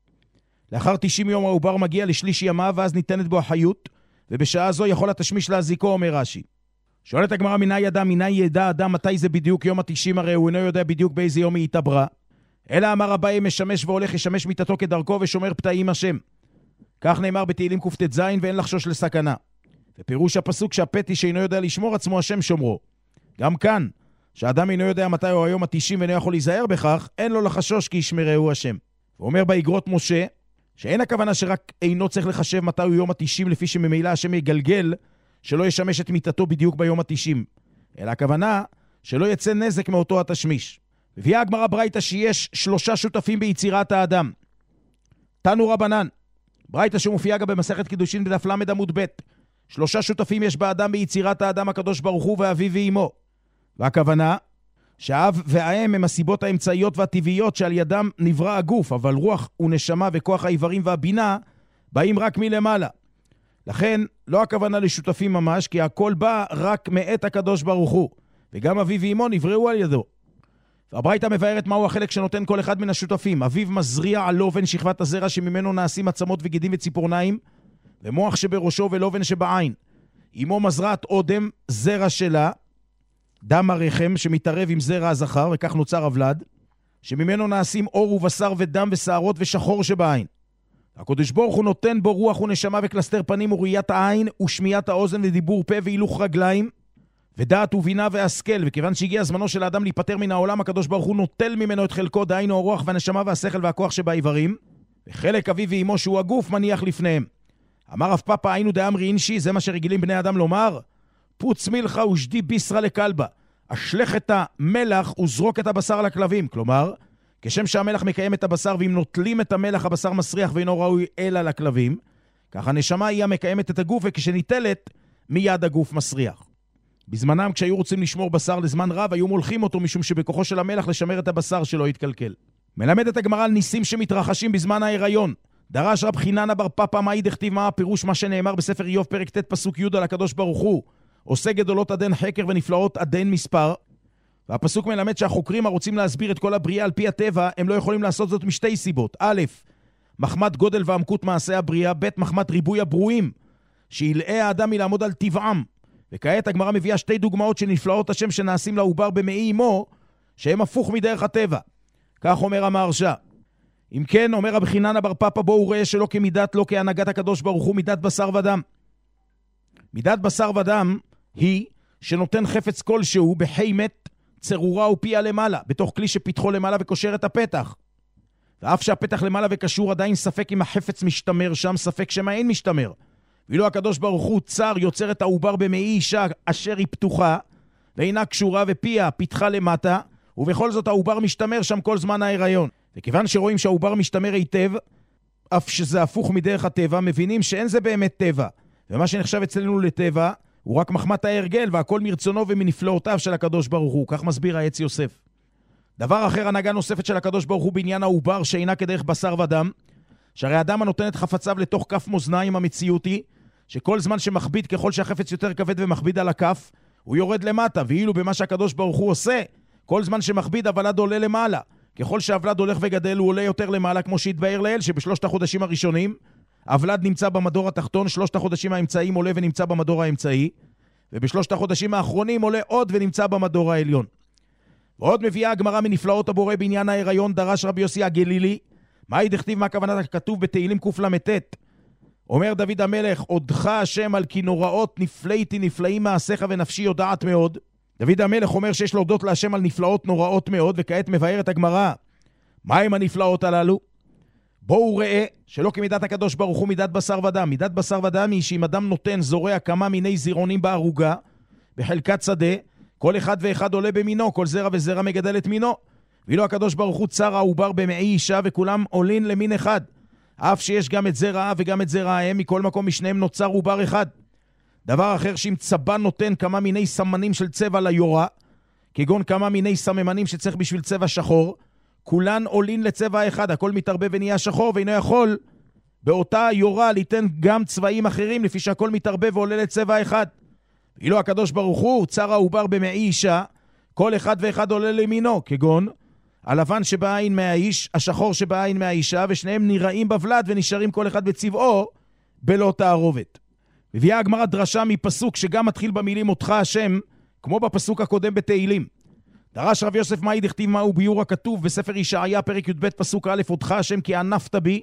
לאחר תשעים יום העובר מגיע לשליש ימיו, ואז ניתנת בו החיות, ובשעה זו יכול התשמיש להזיקו, אומר רש"י. שואלת הגמרא, מנין ידע, מנין ידע אדם מתי זה בדיוק יום התשעים, הרי הוא אינו יודע בדיוק באיזה יום היא התעברה. אלא אמר אביי, משמש והולך ישמש מיתתו כדרכו ושומר פתאים השם. כך נאמר בתהילים קט"ז, ואין לחשוש לסכנה. ופירוש הפסוק שהפתי שאינו יודע לשמור עצמו, השם שומרו. גם כאן, שהאדם אינו יודע מתי הוא היום התשעים ואינו יכול להיזהר בכך, אין לו לחשוש כי ישמרהו השם. הוא אומר באגרות משה, שאין הכוונה שרק אינו צריך לחשב מתי הוא יום התשעים, לפי שממילא השם יגלגל שלא ישמש את מיתתו בדיוק ביום התשעים. אלא הכוונה שלא יצא נזק מאותו התשמיש. הביאה הגמרא ברייתא שיש שלושה שותפים ביצירת האדם. תנו רבנן, ברייתא שמופיעה גם במסכת קידושין בדף ל עמוד ב'. שלושה שותפים יש באדם ביצירת האדם הקדוש ברוך הוא ואביו ואמו. והכוונה שהאב והאם הם הסיבות האמצעיות והטבעיות שעל ידם נברא הגוף, אבל רוח ונשמה וכוח האיברים והבינה באים רק מלמעלה. לכן לא הכוונה לשותפים ממש, כי הכל בא רק מאת הקדוש ברוך הוא, וגם אביו ואמו נבראו על ידו. והברייתא מבארת מהו החלק שנותן כל אחד מן השותפים. אביו מזריע על לובן שכבת הזרע שממנו נעשים עצמות וגידים וציפורניים, ומוח שבראשו ולובן שבעין. אמו מזרעת אודם, זרע שלה, דם הרחם שמתערב עם זרע הזכר, וכך נוצר הוולד, שממנו נעשים אור ובשר ודם ושערות ושחור שבעין. הקדוש ברוך הוא נותן בו רוח ונשמה וקלסתר פנים וראיית העין ושמיעת האוזן ודיבור פה והילוך רגליים ודעת ובינה והשכל. וכיוון שהגיע זמנו של האדם להיפטר מן העולם, הקדוש ברוך הוא נוטל ממנו את חלקו, דהיינו הרוח והנשמה והשכל והכוח שבאיברים, וחלק אביו ואמו שהוא הגוף מניח לפניהם. אמר רב פאפא, היינו דאמרי אינשי, זה מה שרגילים בני אדם לומר, פוץ מילכה ושדי ביסרה לכלבה, אשלך את המלח וזרוק את הבשר לכלבים. כלומר, כשם שהמלח מקיים את הבשר, ואם נוטלים את המלח הבשר מסריח ואינו ראוי אלא לכלבים, כך הנשמה היא המקיימת את הגוף, וכשניטלת מיד הגוף מסריח. בזמנם כשהיו רוצים לשמור בשר לזמן רב, היו מולכים אותו משום שבכוחו של המלח לשמר את הבשר שלא יתקלקל. מלמדת הגמרא על ניסים שמתרחשים בזמן ההיריון. דרש רב חיננה בר פפא מאי דכתיב, מה הפירוש מה שנאמר בספר איוב פרק ט' פסוק י' על הקדוש ברוך הוא, עושה גדולות עדן חקר ונפלאות עדן מספר. והפסוק מלמד שהחוקרים הרוצים להסביר את כל הבריאה על פי הטבע, הם לא יכולים לעשות זאת משתי סיבות. א', מחמת גודל ועמקות מעשה הבריאה, ב', מחמת ריבוי הברואים, שילאה האדם מלעמוד על טבעם. וכעת הגמרא מביאה שתי דוגמאות של נפלאות השם שנעשים לעובר במעי אמו, שהם הפוך מדרך הטבע. כך אומר המהרש"א. אם כן, אומר רבי חנינא בר פפא, בואו ראה שלא כמידת, לא כהנהגת הקדוש ברוך הוא, מידת בשר ודם. מידת בשר ודם היא שנותן חפץ כלשהו בחימת צרורה ופיה למעלה, בתוך כלי שפתחו למעלה וקושר את הפתח. ואף שהפתח למעלה וקשור, עדיין ספק אם החפץ משתמר שם, ספק שמה אין משתמר. ואילו הקדוש ברוך הוא צר יוצר את העובר במעי אישה אשר היא פתוחה, ואינה קשורה ופיה פתחה למטה, ובכל זאת העובר משתמר שם כל זמן ההיריון. וכיוון שרואים שהעובר משתמר היטב, אף שזה הפוך מדרך הטבע, מבינים שאין זה באמת טבע. ומה שנחשב אצלנו לטבע, הוא רק מחמת ההרגל, והכל מרצונו ומנפלאותיו של הקדוש ברוך הוא. כך מסביר העץ יוסף. דבר אחר, הנהגה נוספת של הקדוש ברוך הוא בעניין העובר, שאינה כדרך בשר ודם, שהרי האדם הנותן את חפציו לתוך כף מאזניים, המציאות היא, שכל זמן שמכביד, ככל שהחפץ יותר כבד ומכביד על הכף, הוא יורד למטה, ואילו במה שהקדוש ברוך הוא עושה, כל זמן שמכביד הוולד עולה למעלה. ככל שהוולד הולך וגדל, הוא עולה יותר למעלה, כמו שהתבאר לאל, שבשלושת החודשים הראשונים, הוולד נמצא במדור התחתון, שלושת החודשים האמצעיים עולה ונמצא במדור האמצעי, ובשלושת החודשים האחרונים עולה עוד ונמצא במדור העליון. ועוד מביאה הגמרא מנפלאות הבורא בעניין ההיריון, דרש רבי יוסי הגלילי, מהי דכתיב, מה הכוונת הכתוב בתהילים קל"ט? אומר דוד המלך, עודך השם על כי נוראות נפלאיתי נפלאים מעשיך ונפשי יודעת מאוד. דוד המלך אומר שיש להודות להשם על נפלאות נוראות מאוד, וכעת מבאר את הגמרא. מה עם הנפלאות הללו? בואו ראה שלא כמידת הקדוש ברוך הוא מידת בשר ודם. מידת בשר ודם היא שאם אדם נותן זורע כמה מיני זירונים בערוגה, בחלקת שדה, כל אחד ואחד עולה במינו, כל זרע וזרע מגדל את מינו. ואילו הקדוש ברוך הוא צר העובר במעי אישה, וכולם עולין למין אחד. אף שיש גם את זרע האב וגם את זרע האם, מכל מקום משניהם נוצר עובר אחד. דבר אחר, שאם צבא נותן כמה מיני סמנים של צבע ליורה, כגון כמה מיני סממנים שצריך בשביל צבע שחור, כולן עולין לצבע אחד, הכל מתערבב ונהיה שחור, ואינו יכול באותה יורה ליתן גם צבעים אחרים, לפי שהכל מתערבב ועולה לצבע אחד. ואילו הקדוש ברוך הוא צר העובר במעי אישה, כל אחד ואחד עולה למינו, כגון הלבן שבעין מהאיש, השחור שבעין מהאישה, ושניהם נראים בבלד ונשארים כל אחד בצבעו בלא תערובת. מביאה הגמרא דרשה מפסוק שגם מתחיל במילים אותך השם, כמו בפסוק הקודם בתהילים. דרש רב יוסף מאי דכתיב, מהו ביור הכתוב בספר ישעיה פרק י"ב פסוק א', אותך השם כי ענפת בי,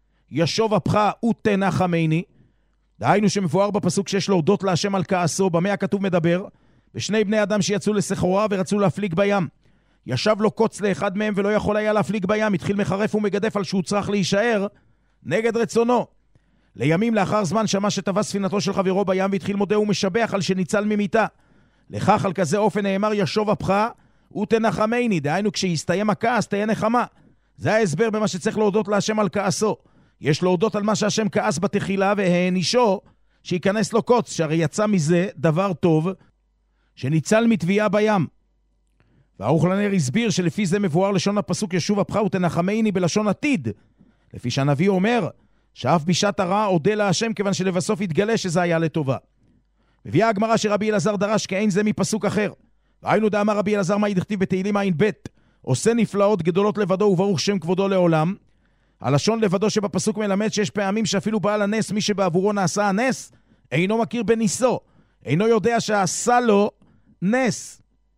ישוב אפך ותנחמני. דהיינו שמבואר בפסוק שיש להודות להשם על כעסו. במה הכתוב מדבר? ושני בני אדם שיצאו לסחורה ורצו להפליג בים. ישב לו קוץ לאחד מהם ולא יכול היה להפליג בים, התחיל מחרף ומגדף על שהוא צריך להישאר נגד רצונו. לימים לאחר זמן שמע שטבע ספינתו של חברו בים, והתחיל מודה ומשבח על שניצל ממיתה. לכך על כזה אופן נאמר ישוב אפך ותנחמני, דהיינו כשיסתיים הכעס תהיה נחמה. זה ההסבר במה שצריך להודות להשם על כעסו. יש להודות על מה שהשם כעס בתחילה והענישו שיכנס לו קוץ, שהרי יצא מזה דבר טוב שניצל מתביעה בים. והארוך לנר הסביר שלפי זה מבואר לשון הפסוק ישוב אפך ותנחמני בלשון עתיד, לפי שהנביא אומר שאף בשעת הרע עודה להשם, כיוון שלבסוף יתגלה שזה היה לטובה. מביאה הגמרא שרבי אלעזר דרש כאין זה מפסוק אחר. והיינו דאמר רבי אלעזר מה דכתיב בתהילים עין ב', עושה נפלאות גדולות לבדו וברוך שם כבודו לעולם. הלשון לבדו שבפסוק מלמד שיש פעמים שאפילו בעל הנס, מי שבעבורו נעשה הנס, אינו מכיר בניסו, אינו יודע שעשה לו נס,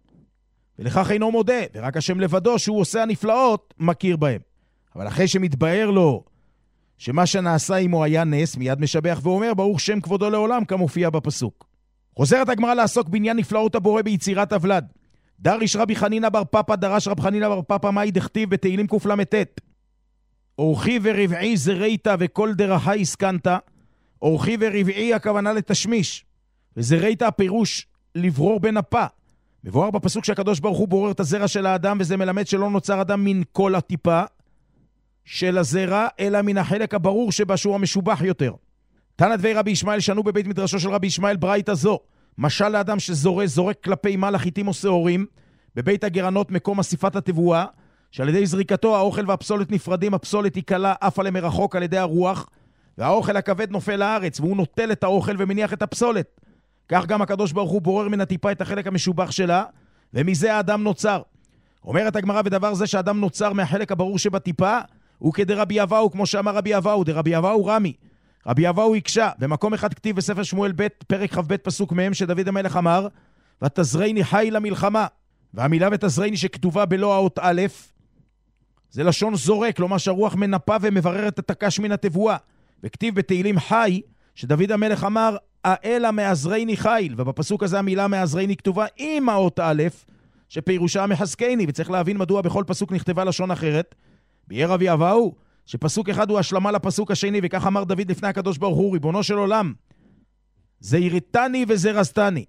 ולכך אינו מודה, ורק השם לבדו שהוא עושה הנפלאות מכיר בהם. אבל אחרי שמתבהר לו שמה שנעשה עמו היה נס, מיד משבח ואומר ברוך שם כבודו לעולם, כמופיע בפסוק. חוזרת הגמרא לעסוק בעניין נפלאות הבורא ביצירת הוולד. דריש רבי חנינא בר פפא, דרש רב חנינא בר פפא מאי דכתיב בתהילים קל"ט, אורחי ורבעי זרית וכל דרכה הסכנת. אורחי ורבעי הכוונה לתשמיש, וזרית הפירוש לברור בין הפה. מבואר בפסוק שהקדוש ברוך הוא בורר את הזרע של האדם, וזה מלמד שלא נוצר אדם מן כל הטיפה של הזרע, אלא מן החלק הברור שבה שהוא המשובח יותר. תנא דבי רבי ישמעאל שנו בבית מדרשו של רבי ישמעאל ברייתא זו, משל לאדם שזורק זורק כלפי מעלה חיטים או שעורים, בבית הגרנות מקום אסיפת התבואה, שעל ידי זריקתו האוכל והפסולת נפרדים, הפסולת היא קלה אף עליהם מרחוק על ידי הרוח, והאוכל הכבד נופל לארץ, והוא נוטל את האוכל ומניח את הפסולת. כך גם הקדוש ברוך הוא בורר מן הטיפה את החלק המשובח שלה, ומזה האדם נוצר. אומרת הגמרא, ודבר זה שהאדם נוצר מהחלק הברור שבטיפה, הוא כדרבי אבאו, כמו שאמר רבי אבאו, דרבי אבאו רמי. רבי אבאו הקשה, במקום אחד כתיב בספר שמואל ב' פרק כ"ב פסוק מ' שדוד המלך אמר, ותזרני חי למלחמה. והמילה ותזרני שכתובה בלא האות א', זה לשון זורק, כלומר שהרוח מנפה ומבררת את הקש מן התבואה. וכתיב בתהילים חי, שדוד המלך אמר, האלה מעזרני חיל, ובפסוק הזה המילה מעזרני כתובה עם האות א', שפירושה מחזקני, וצריך להבין מדוע בכל פסוק נכתבה לשון אחרת. ביאר רבי אבאו, שפסוק אחד הוא השלמה לפסוק השני, וכך אמר דוד לפני הקדוש ברוך הוא, ריבונו של עולם, זהירתני וזרזתני.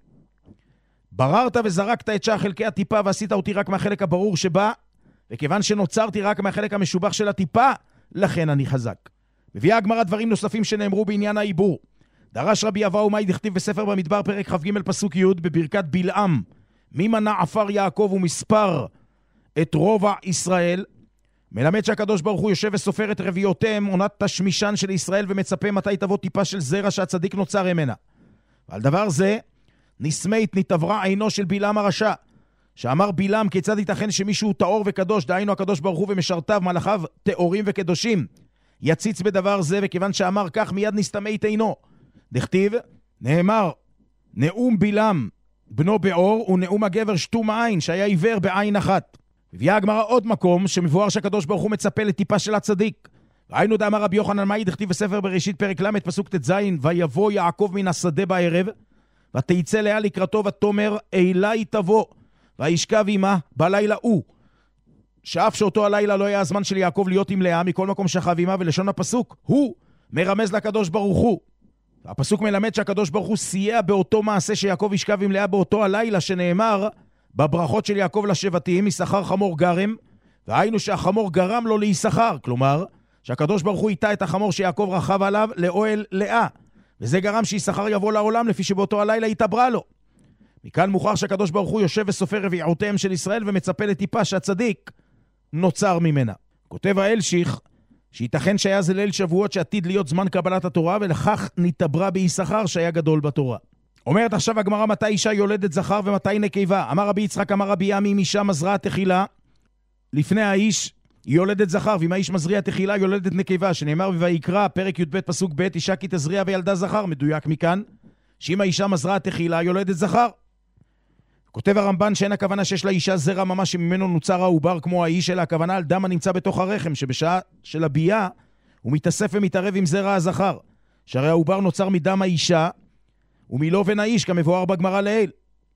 בררת וזרקת את שאר חלקי הטיפה, ועשית אותי רק מהחלק הברור שבה, וכיוון שנוצרתי רק מהחלק המשובח של הטיפה, לכן אני חזק. מביאה הגמרא דברים נוספים שנאמרו בעניין העיבור. דרש רבי אבאו מאי דכתיב בספר במדבר פרק כ"ג פסוק י' בברכת בלעם, מי מנע עפר יעקב ומספר את רובע ישראל, מלמד שהקדוש ברוך הוא יושב וסופר את רביעותיהם, עונת תשמישן של ישראל, ומצפה מתי תבוא טיפה של זרע שהצדיק נוצר ממנה. ועל דבר זה נסמית נתברע עינו של בלעם הרשע, שאמר בלעם, כיצד ייתכן שמישהו טהור וקדוש, דהיינו הקדוש ברוך הוא ומשרתיו מלאכיו טהורים וקדושים, יציץ בדבר זה, וכיוון שאמר כך מיד נסתמית עינו. דכתיב, נאמר, נאום בלעם בנו באור, ונאום הגבר שתום העין, שהיה עיוור בעין אחת. הביאה הגמרא עוד מקום שמבואר שהקדוש ברוך הוא מצפה לטיפה של הצדיק. ראינו דאמר רבי יוחנן מאי דכתיב בספר בראשית פרק ל' פסוק ט"ז, ויבוא יעקב מן השדה בערב, ותיצא לאה לקראתו ותאמר אלי תבוא, וישכב עמה בלילה הוא. שאף שאותו הלילה לא היה הזמן של יעקב להיות עם לאה, מכל מקום שכב עמה, ולשון הפסוק הוא מרמז לקדוש ברוך הוא. הפסוק מלמד שהקדוש ברוך הוא סייע באותו מעשה שיעקב ישכב עם לאה באותו הלילה, שנאמר בברכות של יעקב לשבטים, יששכר חמור גרם, והיינו שהחמור גרם לו ליששכר, כלומר שהקדוש ברוך הוא איתה את החמור שיעקב רכב עליו לאוהל לאה, וזה גרם שיששכר יבוא לעולם לפי שבאותו הלילה התעברה לו. מכאן מוכח שהקדוש ברוך הוא יושב וסופר רביעותיהם של ישראל ומצפה לטיפה שהצדיק נוצר ממנה. כותב האלשיך שייתכן שהיה זה ליל שבועות שעתיד להיות זמן קבלת התורה, ולכך נתעברה ביששכר שהיה גדול בתורה. אומרת עכשיו הגמרא, מתי אישה יולדת זכר ומתי נקבה? אמר רבי יצחק אמר רבי ימי, אם אישה מזרעה תחילה לפני האיש היא יולדת זכר, ואם האיש מזריע תחילה יולדת נקבה, שנאמר בויקרא פרק י"ב פסוק ב', אישה כי תזריע וילדה זכר. מדויק מכאן שאם האישה מזרעה תחילה יולדת זכר. כותב הרמב"ן שאין הכוונה שיש לאישה זרע ממש שממנו נוצר העובר כמו האיש, אלא הכוונה על דם הנמצא בתוך הרחם, שבשעה של הביאה הוא מתאסף ומתערב עם זרע הזכר, שהרי העובר נוצר מדם האישה ומלא בן האיש, כמבואר בגמרא לעיל.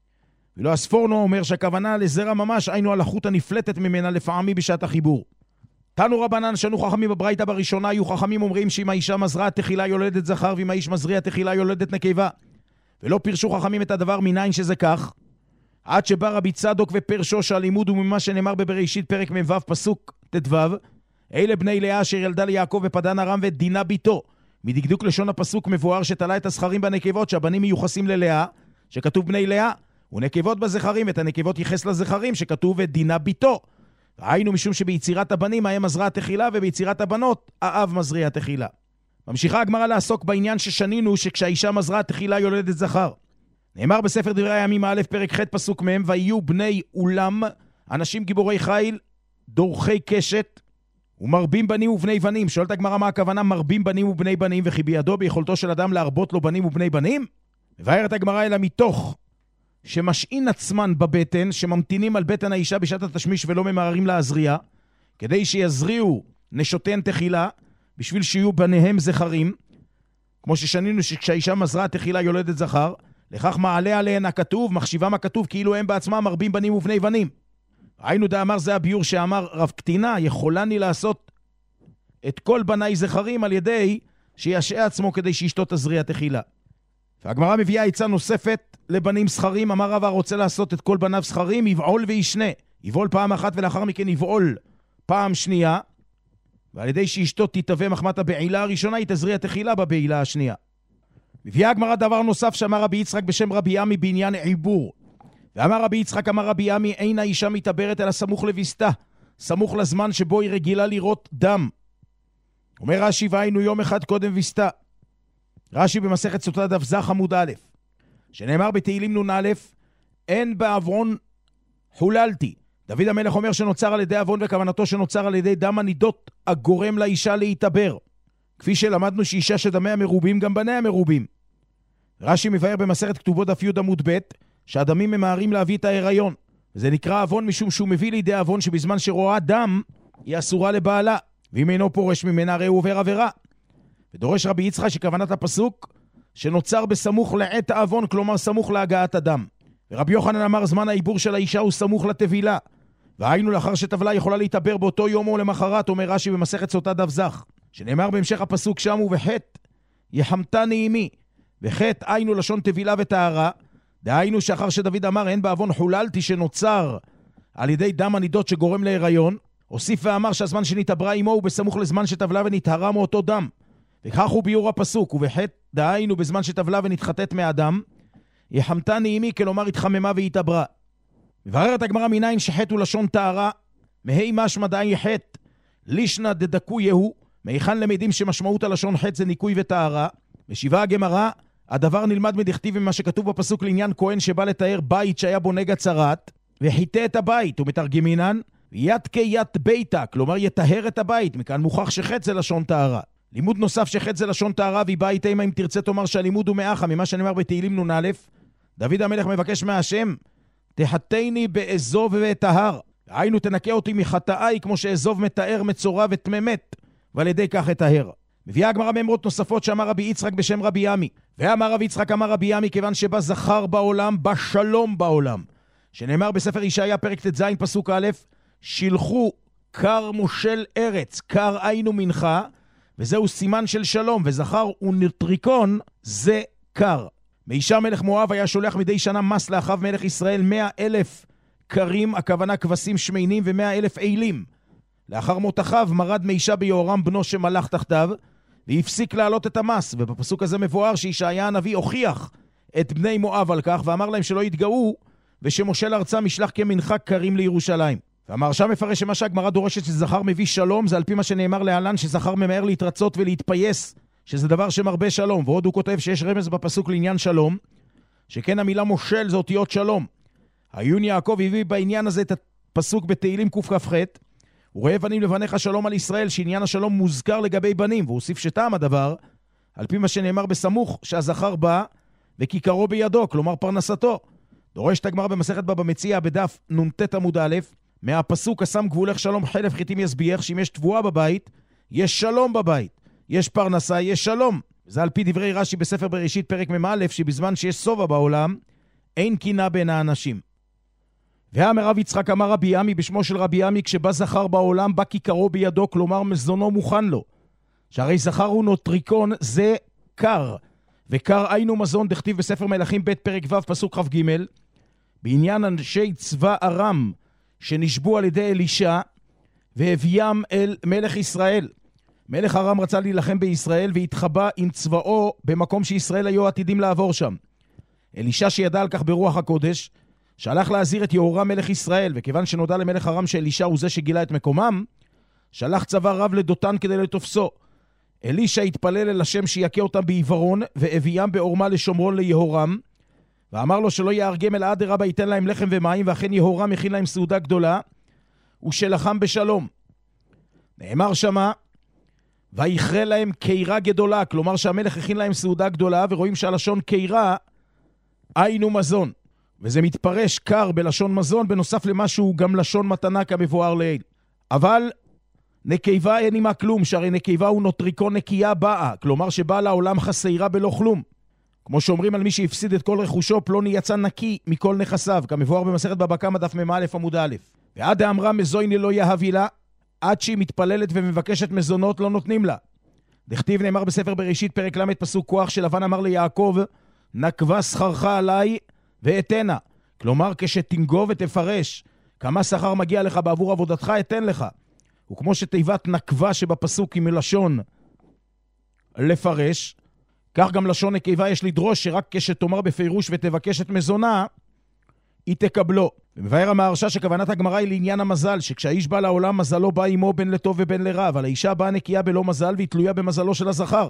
ולא הספורנו אומר שהכוונה לזרע ממש היינו על החוט הנפלטת ממנה לפעמי בשעת החיבור. תנו רבנן שנו חכמים בברייתא בראשונה, היו חכמים אומרים שאם האישה מזרעה תחילה יולדת זכר, ואם האיש מזריע תחילה יולדת נקבה, ולא פירשו חכמים את הדבר מניין שזה כך, עד שבא רבי צדוק ופרשו שהלימוד הוא ממה שנאמר בבראשית פרק מ"ו פסוק ט"ו, אלה בני לאה אשר ילדה ליעקב בפדן ארם ואת דינה ביתו. מדקדוק לשון הפסוק מבואר שתלה את הזכרים בנקבות, שהבנים מיוחסים ללאה שכתוב בני לאה, ונקבות בזכרים, את הנקבות ייחס לזכרים שכתוב את דינה ביתו. ראינו משום שביצירת הבנים האם מזרעה תחילה, וביצירת הבנות האב מזריע תחילה. ממשיכה הגמרא לעסוק בעניין ששנינו, שכשהאישה מזרעה תחילה יולדת זכר. נאמר בספר דברי הימים א' פרק ח' פסוק מ', ויהיו בני אולם אנשים גיבורי חיל דורכי קשת ומרבים בנים ובני בנים. שואלת הגמרא מה הכוונה מרבים בנים ובני בנים, וכי בידו ביכולתו של אדם להרבות לו בנים ובני בנים? מבארת הגמרא אלא מתוך שמשעין עצמן בבטן, שממתינים על בטן האישה בשעת התשמיש ולא ממהרים להזריע, כדי שיזריעו נשותיהן תחילה, בשביל שיהיו בניהם זכרים, כמו ששנינו שכשהאישה מזרעה תחילה יולדת זכר, לכך מעלה עליהן הכתוב, מחשיבם הכתוב כאילו הם בעצמם מרבים בנים ובני בנים. ראינו דאמר זה הביור שאמר רב קטינה, יכולני לעשות את כל בניי זכרים על ידי שישעה עצמו כדי שאשתו תזריע תחילה. והגמרא מביאה עצה נוספת לבנים זכרים, אמר רב הרוצה לעשות את כל בניו זכרים, יבעול וישנה. יבעול פעם אחת ולאחר מכן יבעול פעם שנייה, ועל ידי שאשתו תתהווה מחמת הבעילה הראשונה, היא תזריע תחילה בבעילה השנייה. מביאה הגמרא דבר נוסף שאמר רבי יצחק בשם רבי ימי בעניין עיבור. ואמר רבי יצחק אמר רבי ימי, אין האישה מתעברת אלא סמוך לביסתה. סמוך לזמן שבו היא רגילה לראות דם. אומר רש"י, והיינו יום אחד קודם וסתה. רש"י במסכת סוטה דף ז עמוד א', שנאמר בתהילים נון א', אין בעוון חוללתי. דוד המלך אומר שנוצר על ידי עוון, וכוונתו שנוצר על ידי דם הנידות הגורם לאישה להתעבר. כפי שלמדנו שאישה שדמיה מרובים גם בניה מרובים. רש"י מבאר במסכת כתובות דף י' עמוד ב' שהדמים ממהרים להביא את ההיריון. וזה נקרא עוון משום שהוא מביא לידי עוון שבזמן שרואה דם היא אסורה לבעלה, ואם אינו פורש ממנה הרי הוא עובר עבירה. ודורש רבי יצחק שכוונת הפסוק שנוצר בסמוך לעת העוון, כלומר סמוך להגעת הדם. ורבי יוחנן אמר זמן העיבור של האישה הוא סמוך לטבילה, והיינו לאחר שטבלה יכולה להתעבר באותו יום או למחרת, אומר רש"י במסכת סוטה דף זך, שנאמר בהמשך הפסוק שם ובחטא יחמתני עמי, וחטא היינו לשון טבילה וטהרה, דהיינו שאחר שדוד אמר אין בעוון חוללתי שנוצר על ידי דם הנידות שגורם להיריון, הוסיף ואמר שהזמן שנתעברה עמו הוא בסמוך לזמן שטבלה ונתהרה מאותו דם, וכך הוא ביור הפסוק, ובחטא דהיינו בזמן שטבלה ונתחטאת מהדם, יחמתני עמי, כלומר התחממה והתעברה. מבררת הגמרא מניין שחטא הוא לשון טהרה, מהי משמע דאי חטא, לישנא דדקו יהו, מהיכן למדים שמשמעות הלשון חטא זה ניקוי וטהרה. משיבה הגמרא, הדבר נלמד מדכתיב ממה שכתוב בפסוק לעניין כהן שבא לתאר בית שהיה בו נגע צרת, וחיטא את הבית, ומתרגמינן, יד כיד ביתה, כלומר יטהר את הבית, מכאן מוכח שחטא זה לשון טהרה. לימוד נוסף שחטא זה לשון טהרה, והיא בית אימה אם תרצה תאמר שהלימוד הוא מאחה, ממה שנאמר בתהילים נון א', דוד המלך מבקש מהשם, תחתני באזוב וטהר, היינו תנקה אותי מחטאי כמו שאזוב מתאר מצורע ותממת, ועל ידי כך אטהר. מביאה הגמרא מאמרות נוספות שאמר רבי יצחק בשם רבי ימי, ואמר רבי יצחק אמר רבי ימי כיוון שבא זכר בעולם, בא שלום בעולם, שנאמר בספר ישעיה פרק ט"ז פסוק א', שילחו קר מושל ארץ, קר היינו מנחה, וזהו סימן של שלום, וזכר ונטריקון זה קר. מישר מלך מואב היה שולח מדי שנה מס לאחיו מלך ישראל מאה אלף קרים, הכוונה כבשים שמינים ומאה אלף אילים. לאחר מות אחיו מרד מישה ביהורם בנו שמלך תחתיו, והפסיק להעלות את המס, ובפסוק הזה מבואר שישעיה הנביא הוכיח את בני מואב על כך, ואמר להם שלא יתגאו, ושמושל ארצם ישלח כמנחה קרים לירושלים. ואמר שם מפרש שמה שהגמרא דורשת שזכר מביא שלום, זה על פי מה שנאמר להלן שזכר ממהר להתרצות ולהתפייס, שזה דבר שמרבה שלום. ועוד הוא כותב שיש רמז בפסוק לעניין שלום, שכן המילה מושל זה אותיות שלום. העיון יעקב הביא בעניין הזה את הפסוק בתהילים קכ"ח, הוא רואה בנים לבניך שלום על ישראל, שעניין השלום מוזכר לגבי בנים, והוא הוסיף שטעם הדבר, על פי מה שנאמר בסמוך שהזכר בא וכיכרו בידו, כלומר פרנסתו. דורשת הגמרא במסכת בבא מציעא בדף נ"ט עמוד א', מהפסוק השם גבולך שלום חלף חיטים יסביח, שאם יש תבואה בבית, יש שלום בבית, יש פרנסה, יש שלום. זה על פי דברי רש"י בספר בראשית פרק מ"א, שבזמן שיש סובה בעולם, אין קינה בין האנשים. ואמר רב יצחק אמר רבי ימי בשמו של רבי ימי, כשבא זכר בעולם, בא כיכרו בידו, כלומר מזונו מוכן לו. שהרי זכר הוא נוטריקון, זה קר. וקר היינו מזון, דכתיב בספר מלכים ב' פרק ו' פסוק כ"ג, בעניין אנשי צבא ארם, שנשבו על ידי אלישע, והביאם אל מלך ישראל. מלך ארם רצה להילחם בישראל, והתחבא עם צבאו במקום שישראל היו עתידים לעבור שם. אלישע שידע על כך ברוח הקודש, שהלך להזהיר את יהורם מלך ישראל, וכיוון שנודע למלך ארם שאלישע הוא זה שגילה את מקומם, שלח צבא רב לדותן כדי לתופסו. אלישע התפלל אל השם שיכה אותם בעיוורון, והביאם בעורמה לשומרון ליהורם, ואמר לו שלא יארגם אל עד רבה ייתן להם לחם ומים, ואכן יהורם הכין להם סעודה גדולה, ושלחם בשלום. נאמר שמה, ויכרה להם קירה גדולה, כלומר שהמלך הכין להם סעודה גדולה, ורואים שהלשון קירה היינו מזון. וזה מתפרש קר בלשון מזון, בנוסף למה שהוא גם לשון מתנה כמבואר לעיל. אבל נקיבה אין עמה כלום, שהרי נקיבה הוא נוטריקון נקייה באה, כלומר שבאה לעולם חסיירה בלא כלום. כמו שאומרים על מי שהפסיד את כל רכושו, פלוני יצא נקי מכל נכסיו, כמבואר במסכת בבא קמא דף מ"א עמוד א'. ועד האמרה מזויני לא יהבי לה, עד שהיא מתפללת ומבקשת מזונות לא נותנים לה. דכתיב נאמר בספר בראשית פרק ל' פסוק כוח שלבן אמר ליעקב, נקבה שכרך עליי ואתנה, כלומר כשתנגוב ותפרש כמה שכר מגיע לך בעבור עבודתך אתן לך. וכמו שתיבת נקבה שבפסוק היא מלשון לפרש, כך גם לשון נקבה יש לדרוש שרק כשתאמר בפירוש ותבקש את מזונה היא תקבלו. ומבאר המהרש"א שכוונת הגמרא היא לעניין המזל, שכשהאיש בא לעולם מזלו בא עמו בין לטוב ובין לרע, אבל האישה באה נקייה בלא מזל והיא תלויה במזלו של הזכר.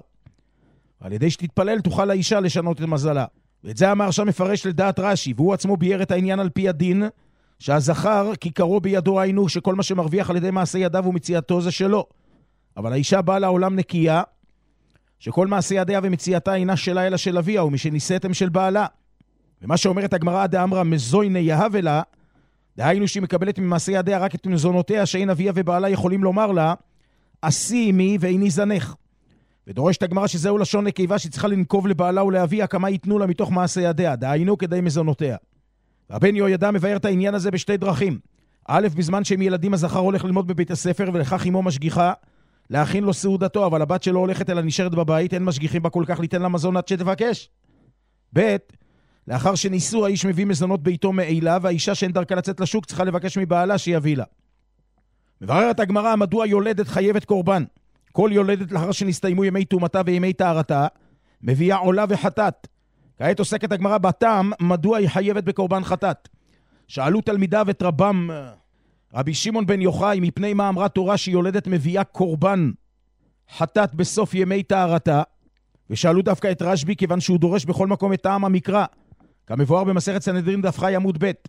על ידי שתתפלל תוכל האישה לשנות את מזלה. ואת זה המהרש"א מפרש לדעת רש"י, והוא עצמו ביאר את העניין על פי הדין, שהזכר כיכרו בידו היינו שכל מה שמרוויח על ידי מעשה ידיו ומציאתו זה שלו. אבל האישה באה לעולם נקייה, שכל מעשה ידיה ומציאתה אינה שלה אלא של אביה, ומשנישאתם של בעלה. ומה שאומרת הגמרא דאמרה מזויני יהב לה, דהיינו שהיא מקבלת ממעשה ידיה רק את מזונותיה, שאין אביה ובעלה יכולים לומר לה, עשי עמי ואיני זנך. ודורשת הגמרא שזהו לשון נקבה שצריכה לנקוב לבעלה ולאביה כמה ייתנו לה מתוך מעשה ידיה, דהיינו כדי מזונותיה. והבן יהוידע מבאר את העניין הזה בשתי דרכים. א', בזמן שהם ילדים הזכר הולך ללמוד בבית הספר ולכך אמו משגיחה להכין לו סעודתו, אבל הבת שלו הולכת אלא נשארת בבית, אין משגיחים בה כל כך ליתן לה מזון עד שתבקש. ב', לאחר שניסו האיש מביא מזונות ביתו מעילה, והאישה שאין דרכה לצאת לשוק צריכה לבקש מבעלה שיביא לה. מבררת הגמרא מדוע יולדת חייבת קורבן. כל יולדת לאחר שנסתיימו ימי תומתה וימי טהרתה מביאה עולה וחטאת. כעת עוסקת הגמרא בטעם מדוע היא חייבת בקורבן חטאת. שאלו תלמידיו את רבם רבי שמעון בן יוחאי מפני מה אמרה תורה שיולדת מביאה קורבן חטאת בסוף ימי טהרתה, ושאלו דווקא את רשב"י כיוון שהוא דורש בכל מקום את טעם המקרא, כמבואר במסכת סנהדרין דף ח' עמוד ב'.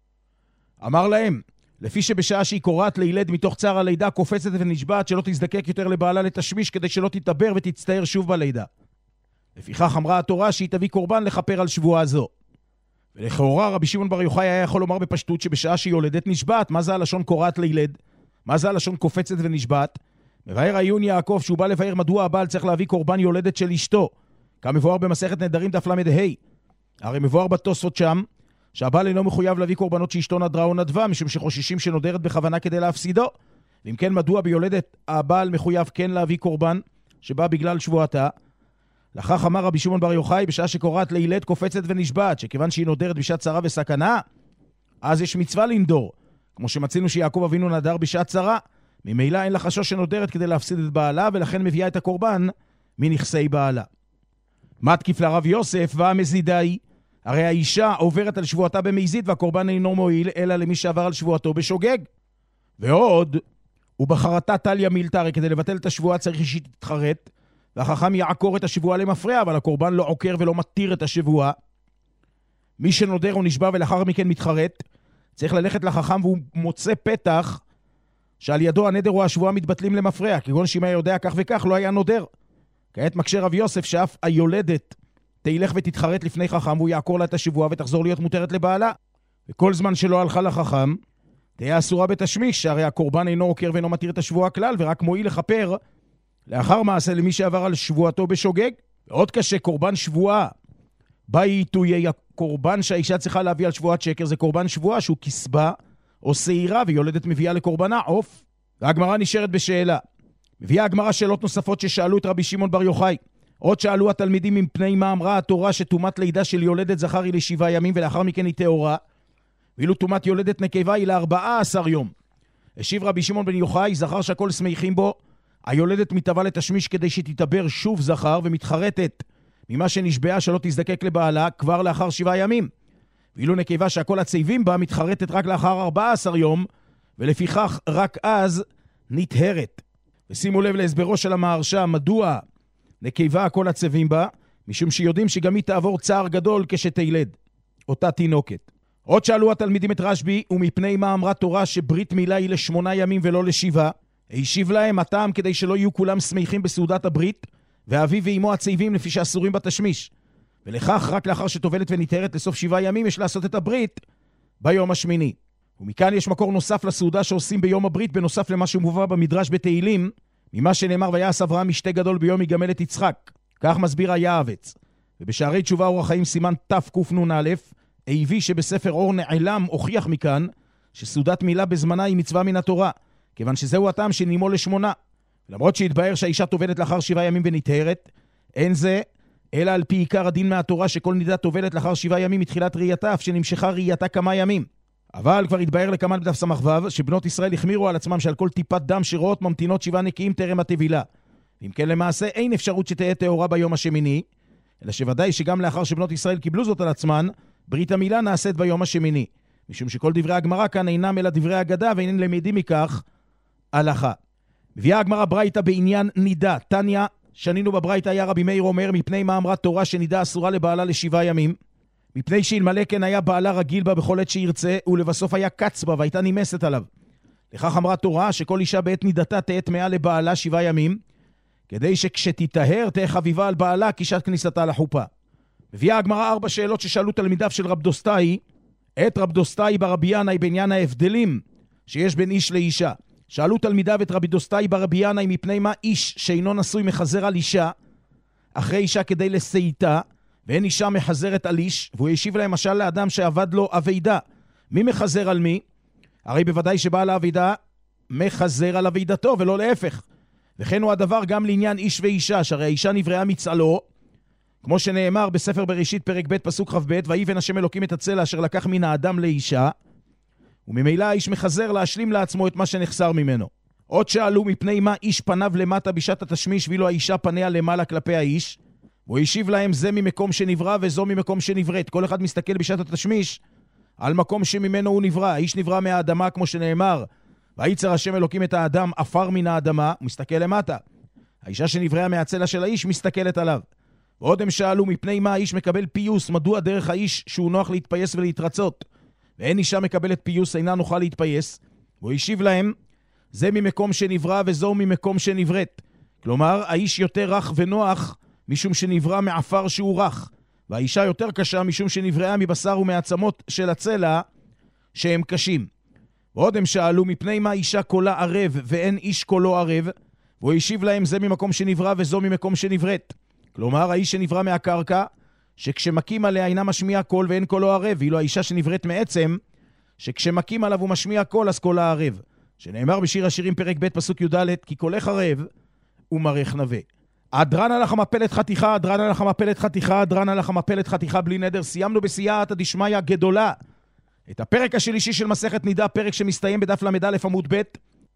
אמר להם, לפי שבשעה שהיא קוראת לילד מתוך צער הלידה קופצת ונשבעת שלא תזדקק יותר לבעלה לתשמיש כדי שלא תתעבר ותצטער שוב בלידה. לפיכך אמרה התורה שהיא תביא קורבן לכפר על שבועה זו. ולכאורה רבי שמעון בר יוחאי היה יכול לומר בפשטות שבשעה שהיא יולדת נשבעת. מה זה הלשון קוראת לילד? מה זה הלשון קופצת ונשבעת? מבאר העיון יעקב שהוא בא לבאר מדוע הבעל צריך להביא קורבן יולדת של אשתו, כמבואר במסכת נדרים דף למד ה'. הרי מבואר בתוספות שם שהבעל אינו מחויב להביא קורבנות שאשתו נדרה או נדבה, משום שחוששים שנודרת בכוונה כדי להפסידו. ואם כן, מדוע ביולדת הבעל מחויב כן להביא קורבן שבא בגלל שבועתה? לכך אמר רבי שמעון בר יוחאי, בשעה שקוראת לילד קופצת ונשבעת, שכיוון שהיא נודרת בשעת צרה וסכנה, אז יש מצווה לנדור, כמו שמצינו שיעקב אבינו נדר בשעת צרה. ממילא אין לה חשוש שנודרת כדי להפסיד את בעלה, ולכן מביאה את הקורבן מנכסי בעלה. מתקיף לרב יוסף והמזידאי, הרי האישה עוברת על שבועתה במזיד, והקורבן אינו מועיל אלא למי שעבר על שבועתו בשוגג. ועוד, ובחרתה טליה מילתא, הרי כדי לבטל את השבועה צריך שהיא תתחרט, והחכם יעקור את השבועה למפרע, אבל הקורבן לא עוקר ולא מתיר את השבועה. מי שנודר או נשבע ולאחר מכן מתחרט, צריך ללכת לחכם והוא מוצא פתח שעל ידו הנדר או השבועה מתבטלים למפרע, כגון שאם היה יודע כך וכך לא היה נודר. כעת מקשה רב יוסף שאף היולדת תלך ותתחרט לפני חכם והוא יעקור לה את השבועה ותחזור להיות מותרת לבעלה. וכל זמן שלא הלכה לחכם, תהיה אסורה בתשמיש, שהרי הקורבן אינו עוקר ואינו מתיר את השבועה כלל, ורק מועיל לכפר לאחר מעשה למי שעבר על שבועתו בשוגג. ועוד קשה, קורבן שבועה. באי עיתוי, הקורבן שהאישה צריכה להביא על שבועת שקר, זה קורבן שבועה שהוא כסבה או שעירה, ויולדת מביאה לקורבנה עוף. והגמרא נשארת בשאלה. מביאה הגמרא שאלות נוספות ששאלו את רבי שמעון בר יוחאי. עוד שאלו התלמידים מפני מה אמרה התורה שתומת לידה של יולדת זכר היא לשבעה ימים ולאחר מכן היא טהורה, ואילו תומת יולדת נקבה היא לארבעה עשר יום. השיב רבי שמעון בן יוחאי, זכר שהכל שמחים בו, היולדת מתאבה לתשמיש כדי שתתעבר שוב זכר ומתחרטת ממה שנשבעה שלא תזדקק לבעלה כבר לאחר שבעה ימים. ואילו נקבה שהכל הצייבים בה מתחרטת רק לאחר ארבעה עשר יום, ולפיכך רק אז נטהרת. ושימו לב להסברו של המהרש"א, מדוע נקבה הכל הצייבים בה, משום שיודעים שגם היא תעבור צער גדול כשתילד, אותה תינוקת. עוד שאלו התלמידים את רשב"י, ומפני מה אמרה תורה שברית מילה היא לשמונה ימים ולא לשבעה, הישיב להם הטעם כדי שלא יהיו כולם שמחים בסעודת הברית, ואבי ואמו הצייבים לפי שאסורים בתשמיש. ולכך רק לאחר שטובלת ונטהרת לסוף שבעה ימים יש לעשות את הברית ביום השמיני. ומכאן יש מקור נוסף לסעודה שעושים ביום הברית, בנוסף למה שמובא במדרש בתהילים, ממה שנאמר ויעש אברהם משתה גדול ביום יגמל את יצחק. כך מסביר היעבץ. ובשערי תשובה אור החיים סימן תקנ"א, היבי שבספר אור נעלם הוכיח מכאן שסעודת מילה בזמנה היא מצווה מן התורה, כיוון שזהו הטעם שנימו לשמונה. למרות שהתבהר שהאישה טובלת לאחר שבעה ימים ונטהרת, אין זה אלא על פי עיקר הדין מהתורה שכל נידה טובלת לאחר שבעה ימים מתחילת ראייתה, אף שנמשכה ראייתה כמה ימים. אבל כבר התבהר לקמן בדף סמך וו שבנות ישראל החמירו על עצמם שעל כל טיפת דם שרואות ממתינות שבעה נקיים טרם הטבילה. אם כן למעשה אין אפשרות שתהיה טהורה ביום השמיני, אלא שוודאי שגם לאחר שבנות ישראל קיבלו זאת על עצמן, ברית המילה נעשית ביום השמיני, משום שכל דברי הגמרא כאן אינם אלא דברי אגדה, ואינם למדים מכך הלכה. מביאה הגמרא ברייתא בעניין נידה. תניא, שנינו בברייתא, היה רבי מאיר אומר, מפני מה אמרה תורה שנידה אסורה לבעלה לשבעה ימים? מפני שאלמלא כן היה בעלה רגיל בה בכל עת שירצה, ולבסוף היה קץ בה והייתה נימסת עליו. לכך אמרה תורה שכל אישה בעת נידתה תהיה טמאה לבעלה שבעה ימים, כדי שכשתיטהר תהיה חביבה על בעלה כשעת כניסתה לחופה. מביאה הגמרא ארבע שאלות ששאלו תלמידיו של רב דוסטאי, את רב דוסטאי ברבי ינאי בעניין ההבדלים שיש בין איש לאישה. שאלו תלמידיו את רבי דוסטאי ברבי ינאי מפני מה איש שאינו נשוי מחזר על אישה אחרי אישה כדי לסייתה, ואין אישה מחזרת על איש, והוא השיב להם משל לאדם שעבד לו אבידה. מי מחזר על מי? הרי בוודאי שבעל האבידה מחזר על אבידתו ולא להפך. וכן הוא הדבר גם לעניין איש ואישה, שהרי האישה נבראה מצלו, כמו שנאמר בספר בראשית פרק ב' פסוק ח' ב', ויבן השם אלוקים את הצלע אשר לקח מן האדם לאישה, וממילא האיש מחזר להשלים לעצמו את מה שנחסר ממנו. עוד שאלו מפני מה איש פניו למטה בשעת התשמיש, ואילו האישה פניה למעלה כלפי האיש, והוא השיב להם זה ממקום שנברא וזו ממקום שנבראת. כל אחד מסתכל בשעת התשמיש על מקום שממנו הוא נברא. האיש נברא מהאדמה כמו שנאמר, ויצר השם אלוקים את האדם עפר מן האדמה, הוא מסתכל למטה. האישה שנבראה מהצלע של האיש מסתכלת עליו. ועוד הם שאלו מפני מה האיש מקבל פיוס, מדוע דרך האיש שהוא נוח להתפייס ולהתרצות, ואין אישה מקבלת פיוס אינה נוחה להתפייס. והוא השיב להם זה ממקום שנברא וזו ממקום שנבראת. כלומר האיש יותר רך ונוח משום שנברא מעפר שהוא רך, והאישה יותר קשה משום שנבראה מבשר ומעצמות של הצלע שהם קשים. ועוד הם שאלו מפני מה אישה קולה ערב ואין איש קולו ערב, והוא השיב להם זה ממקום שנברא וזו ממקום שנבראת. כלומר האיש שנברא מהקרקע שכשמקים עליה אינה משמיע קול ואין קולו ערב, ואילו האישה שנבראת מעצם שכשמקים עליו הוא משמיע קול אז קולה ערב, שנאמר בשיר השירים פרק ב' פסוק י"ד כי קולך ערב ומרך נווה. אדרן הלך המפלת חתיכה, אדרן הלך המפלת חתיכה, אדרן הלך המפלת חתיכה בלי נדר. סיימנו בסייעתא דשמיא גדולה את הפרק השלישי של מסכת נידה, פרק שמסתיים בדף למד א' עמוד ב'.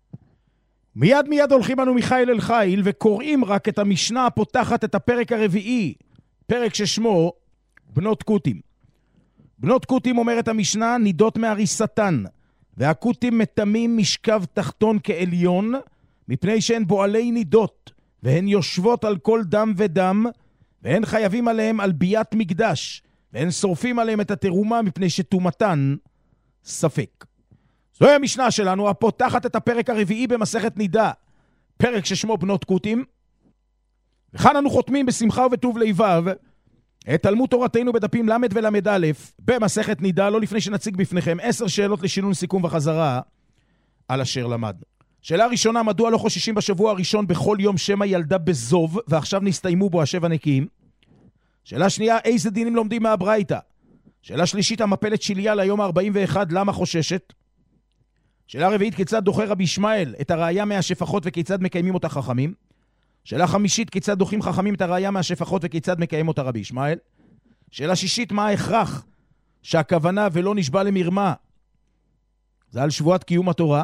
מיד מיד הולכים אנו מחיל אל חיל וקוראים רק את המשנה הפותחת את הפרק הרביעי, פרק ששמו בנות קוטים. בנות קוטים אומרת המשנה נידות מהריסתן, והקוטים מתמים משכב תחתון כעליון, מפני שהן בועלי נידות, והן יושבות על כל דם ודם, והן חייבים עליהם על ביית מקדש, והן שורפים עליהם את התרומה מפני שתומתן ספק. זוהי המשנה שלנו הפותחת את הפרק הרביעי במסכת נידה, פרק ששמו בנות קוטים. וכאן אנו חותמים בשמחה ובטוב לבב את תלמוד תורתנו בדפים למד ולמד א' במסכת נידה, לא לפני שנציג בפניכם עשר שאלות לשינון סיכום וחזרה על אשר למדנו. שאלה ראשונה, מדוע לא חוששים בשבוע הראשון בכל יום שמא ילדה בזוב ועכשיו נסתיימו בו השבע נקיים? שאלה שנייה, איזה דינים לומדים מהברייתא? שאלה שלישית, המפלת שליה ליום ה-ארבעים ואחת, למה חוששת? שאלה רביעית, כיצד דוחה רבי ישמעאל את הראיה מהשפחות וכיצד מקיימים אותה חכמים? שאלה חמישית, כיצד דוחים חכמים את הראיה מהשפחות וכיצד מקיים אותה רבי ישמעאל? שאלה שישית, מה ההכרח שהכוונה ולא נשבע למרמה זה על שבועת קיום התורה?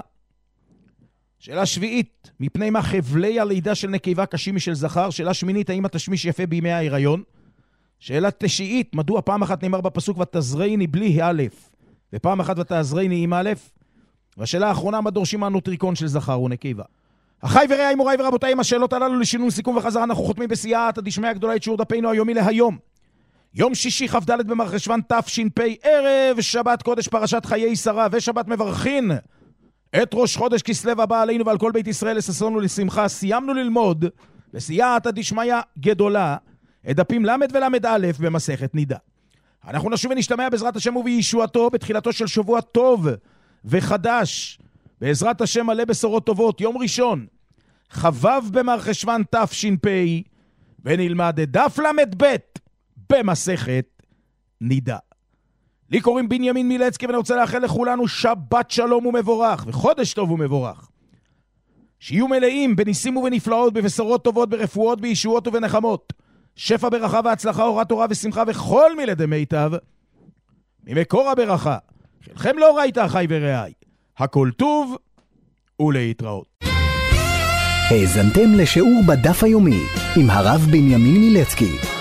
שאלה שביעית, מפני מה חבלי הלידה של נקבה קשים משל זכר? שאלה שמינית, האם התשמיש יפה בימי ההיריון? שאלה תשיעית, מדוע פעם אחת נאמר בפסוק ותזרעיני בלי א' ופעם אחת ותעזרעיני עם א'? והשאלה האחרונה, מה דורשים מהנוטריקון של זכר ונקבה? אחיי ורעיי מוריי ורבותיי, עם השאלות הללו לשינון סיכום וחזרה אנחנו חותמים בסייעתא דשמיא הגדולה את שיעור דפנו היומי להיום, יום שישי כ"ד במרחשוון תש"פ, ערב שבת קודש פרשת חיי שרה ושבת מברכין את ראש חודש כסלו הבא עלינו ועל כל בית ישראל לששון ולשמחה. סיימנו ללמוד בסייעתא דשמיא גדולה את דפים למד ולמד א' במסכת נידה. אנחנו נשוב ונשתמע בעזרת השם ובישועתו בתחילתו של שבוע טוב וחדש, בעזרת השם מלא בשורות טובות. יום ראשון חבב במרחשוון תש"פ, ונלמד את דף למד ב' במסכת נידה. לי קוראים בנימין מילצקי, ואני רוצה לאחל לכולנו שבת שלום ומבורך וחודש טוב ומבורך, שיהיו מלאים בניסים ובנפלאות, בבשורות טובות, ברפואות, בישועות ובנחמות, שפע ברכה והצלחה, אורת תורה ושמחה וכל מילדי מיטב ממקור הברכה. חלכם לא ראית אחי ורעי, הכל טוב ולהתראות. האזנתם לשיעור בדף היומי עם הרב בנימין מילצקי.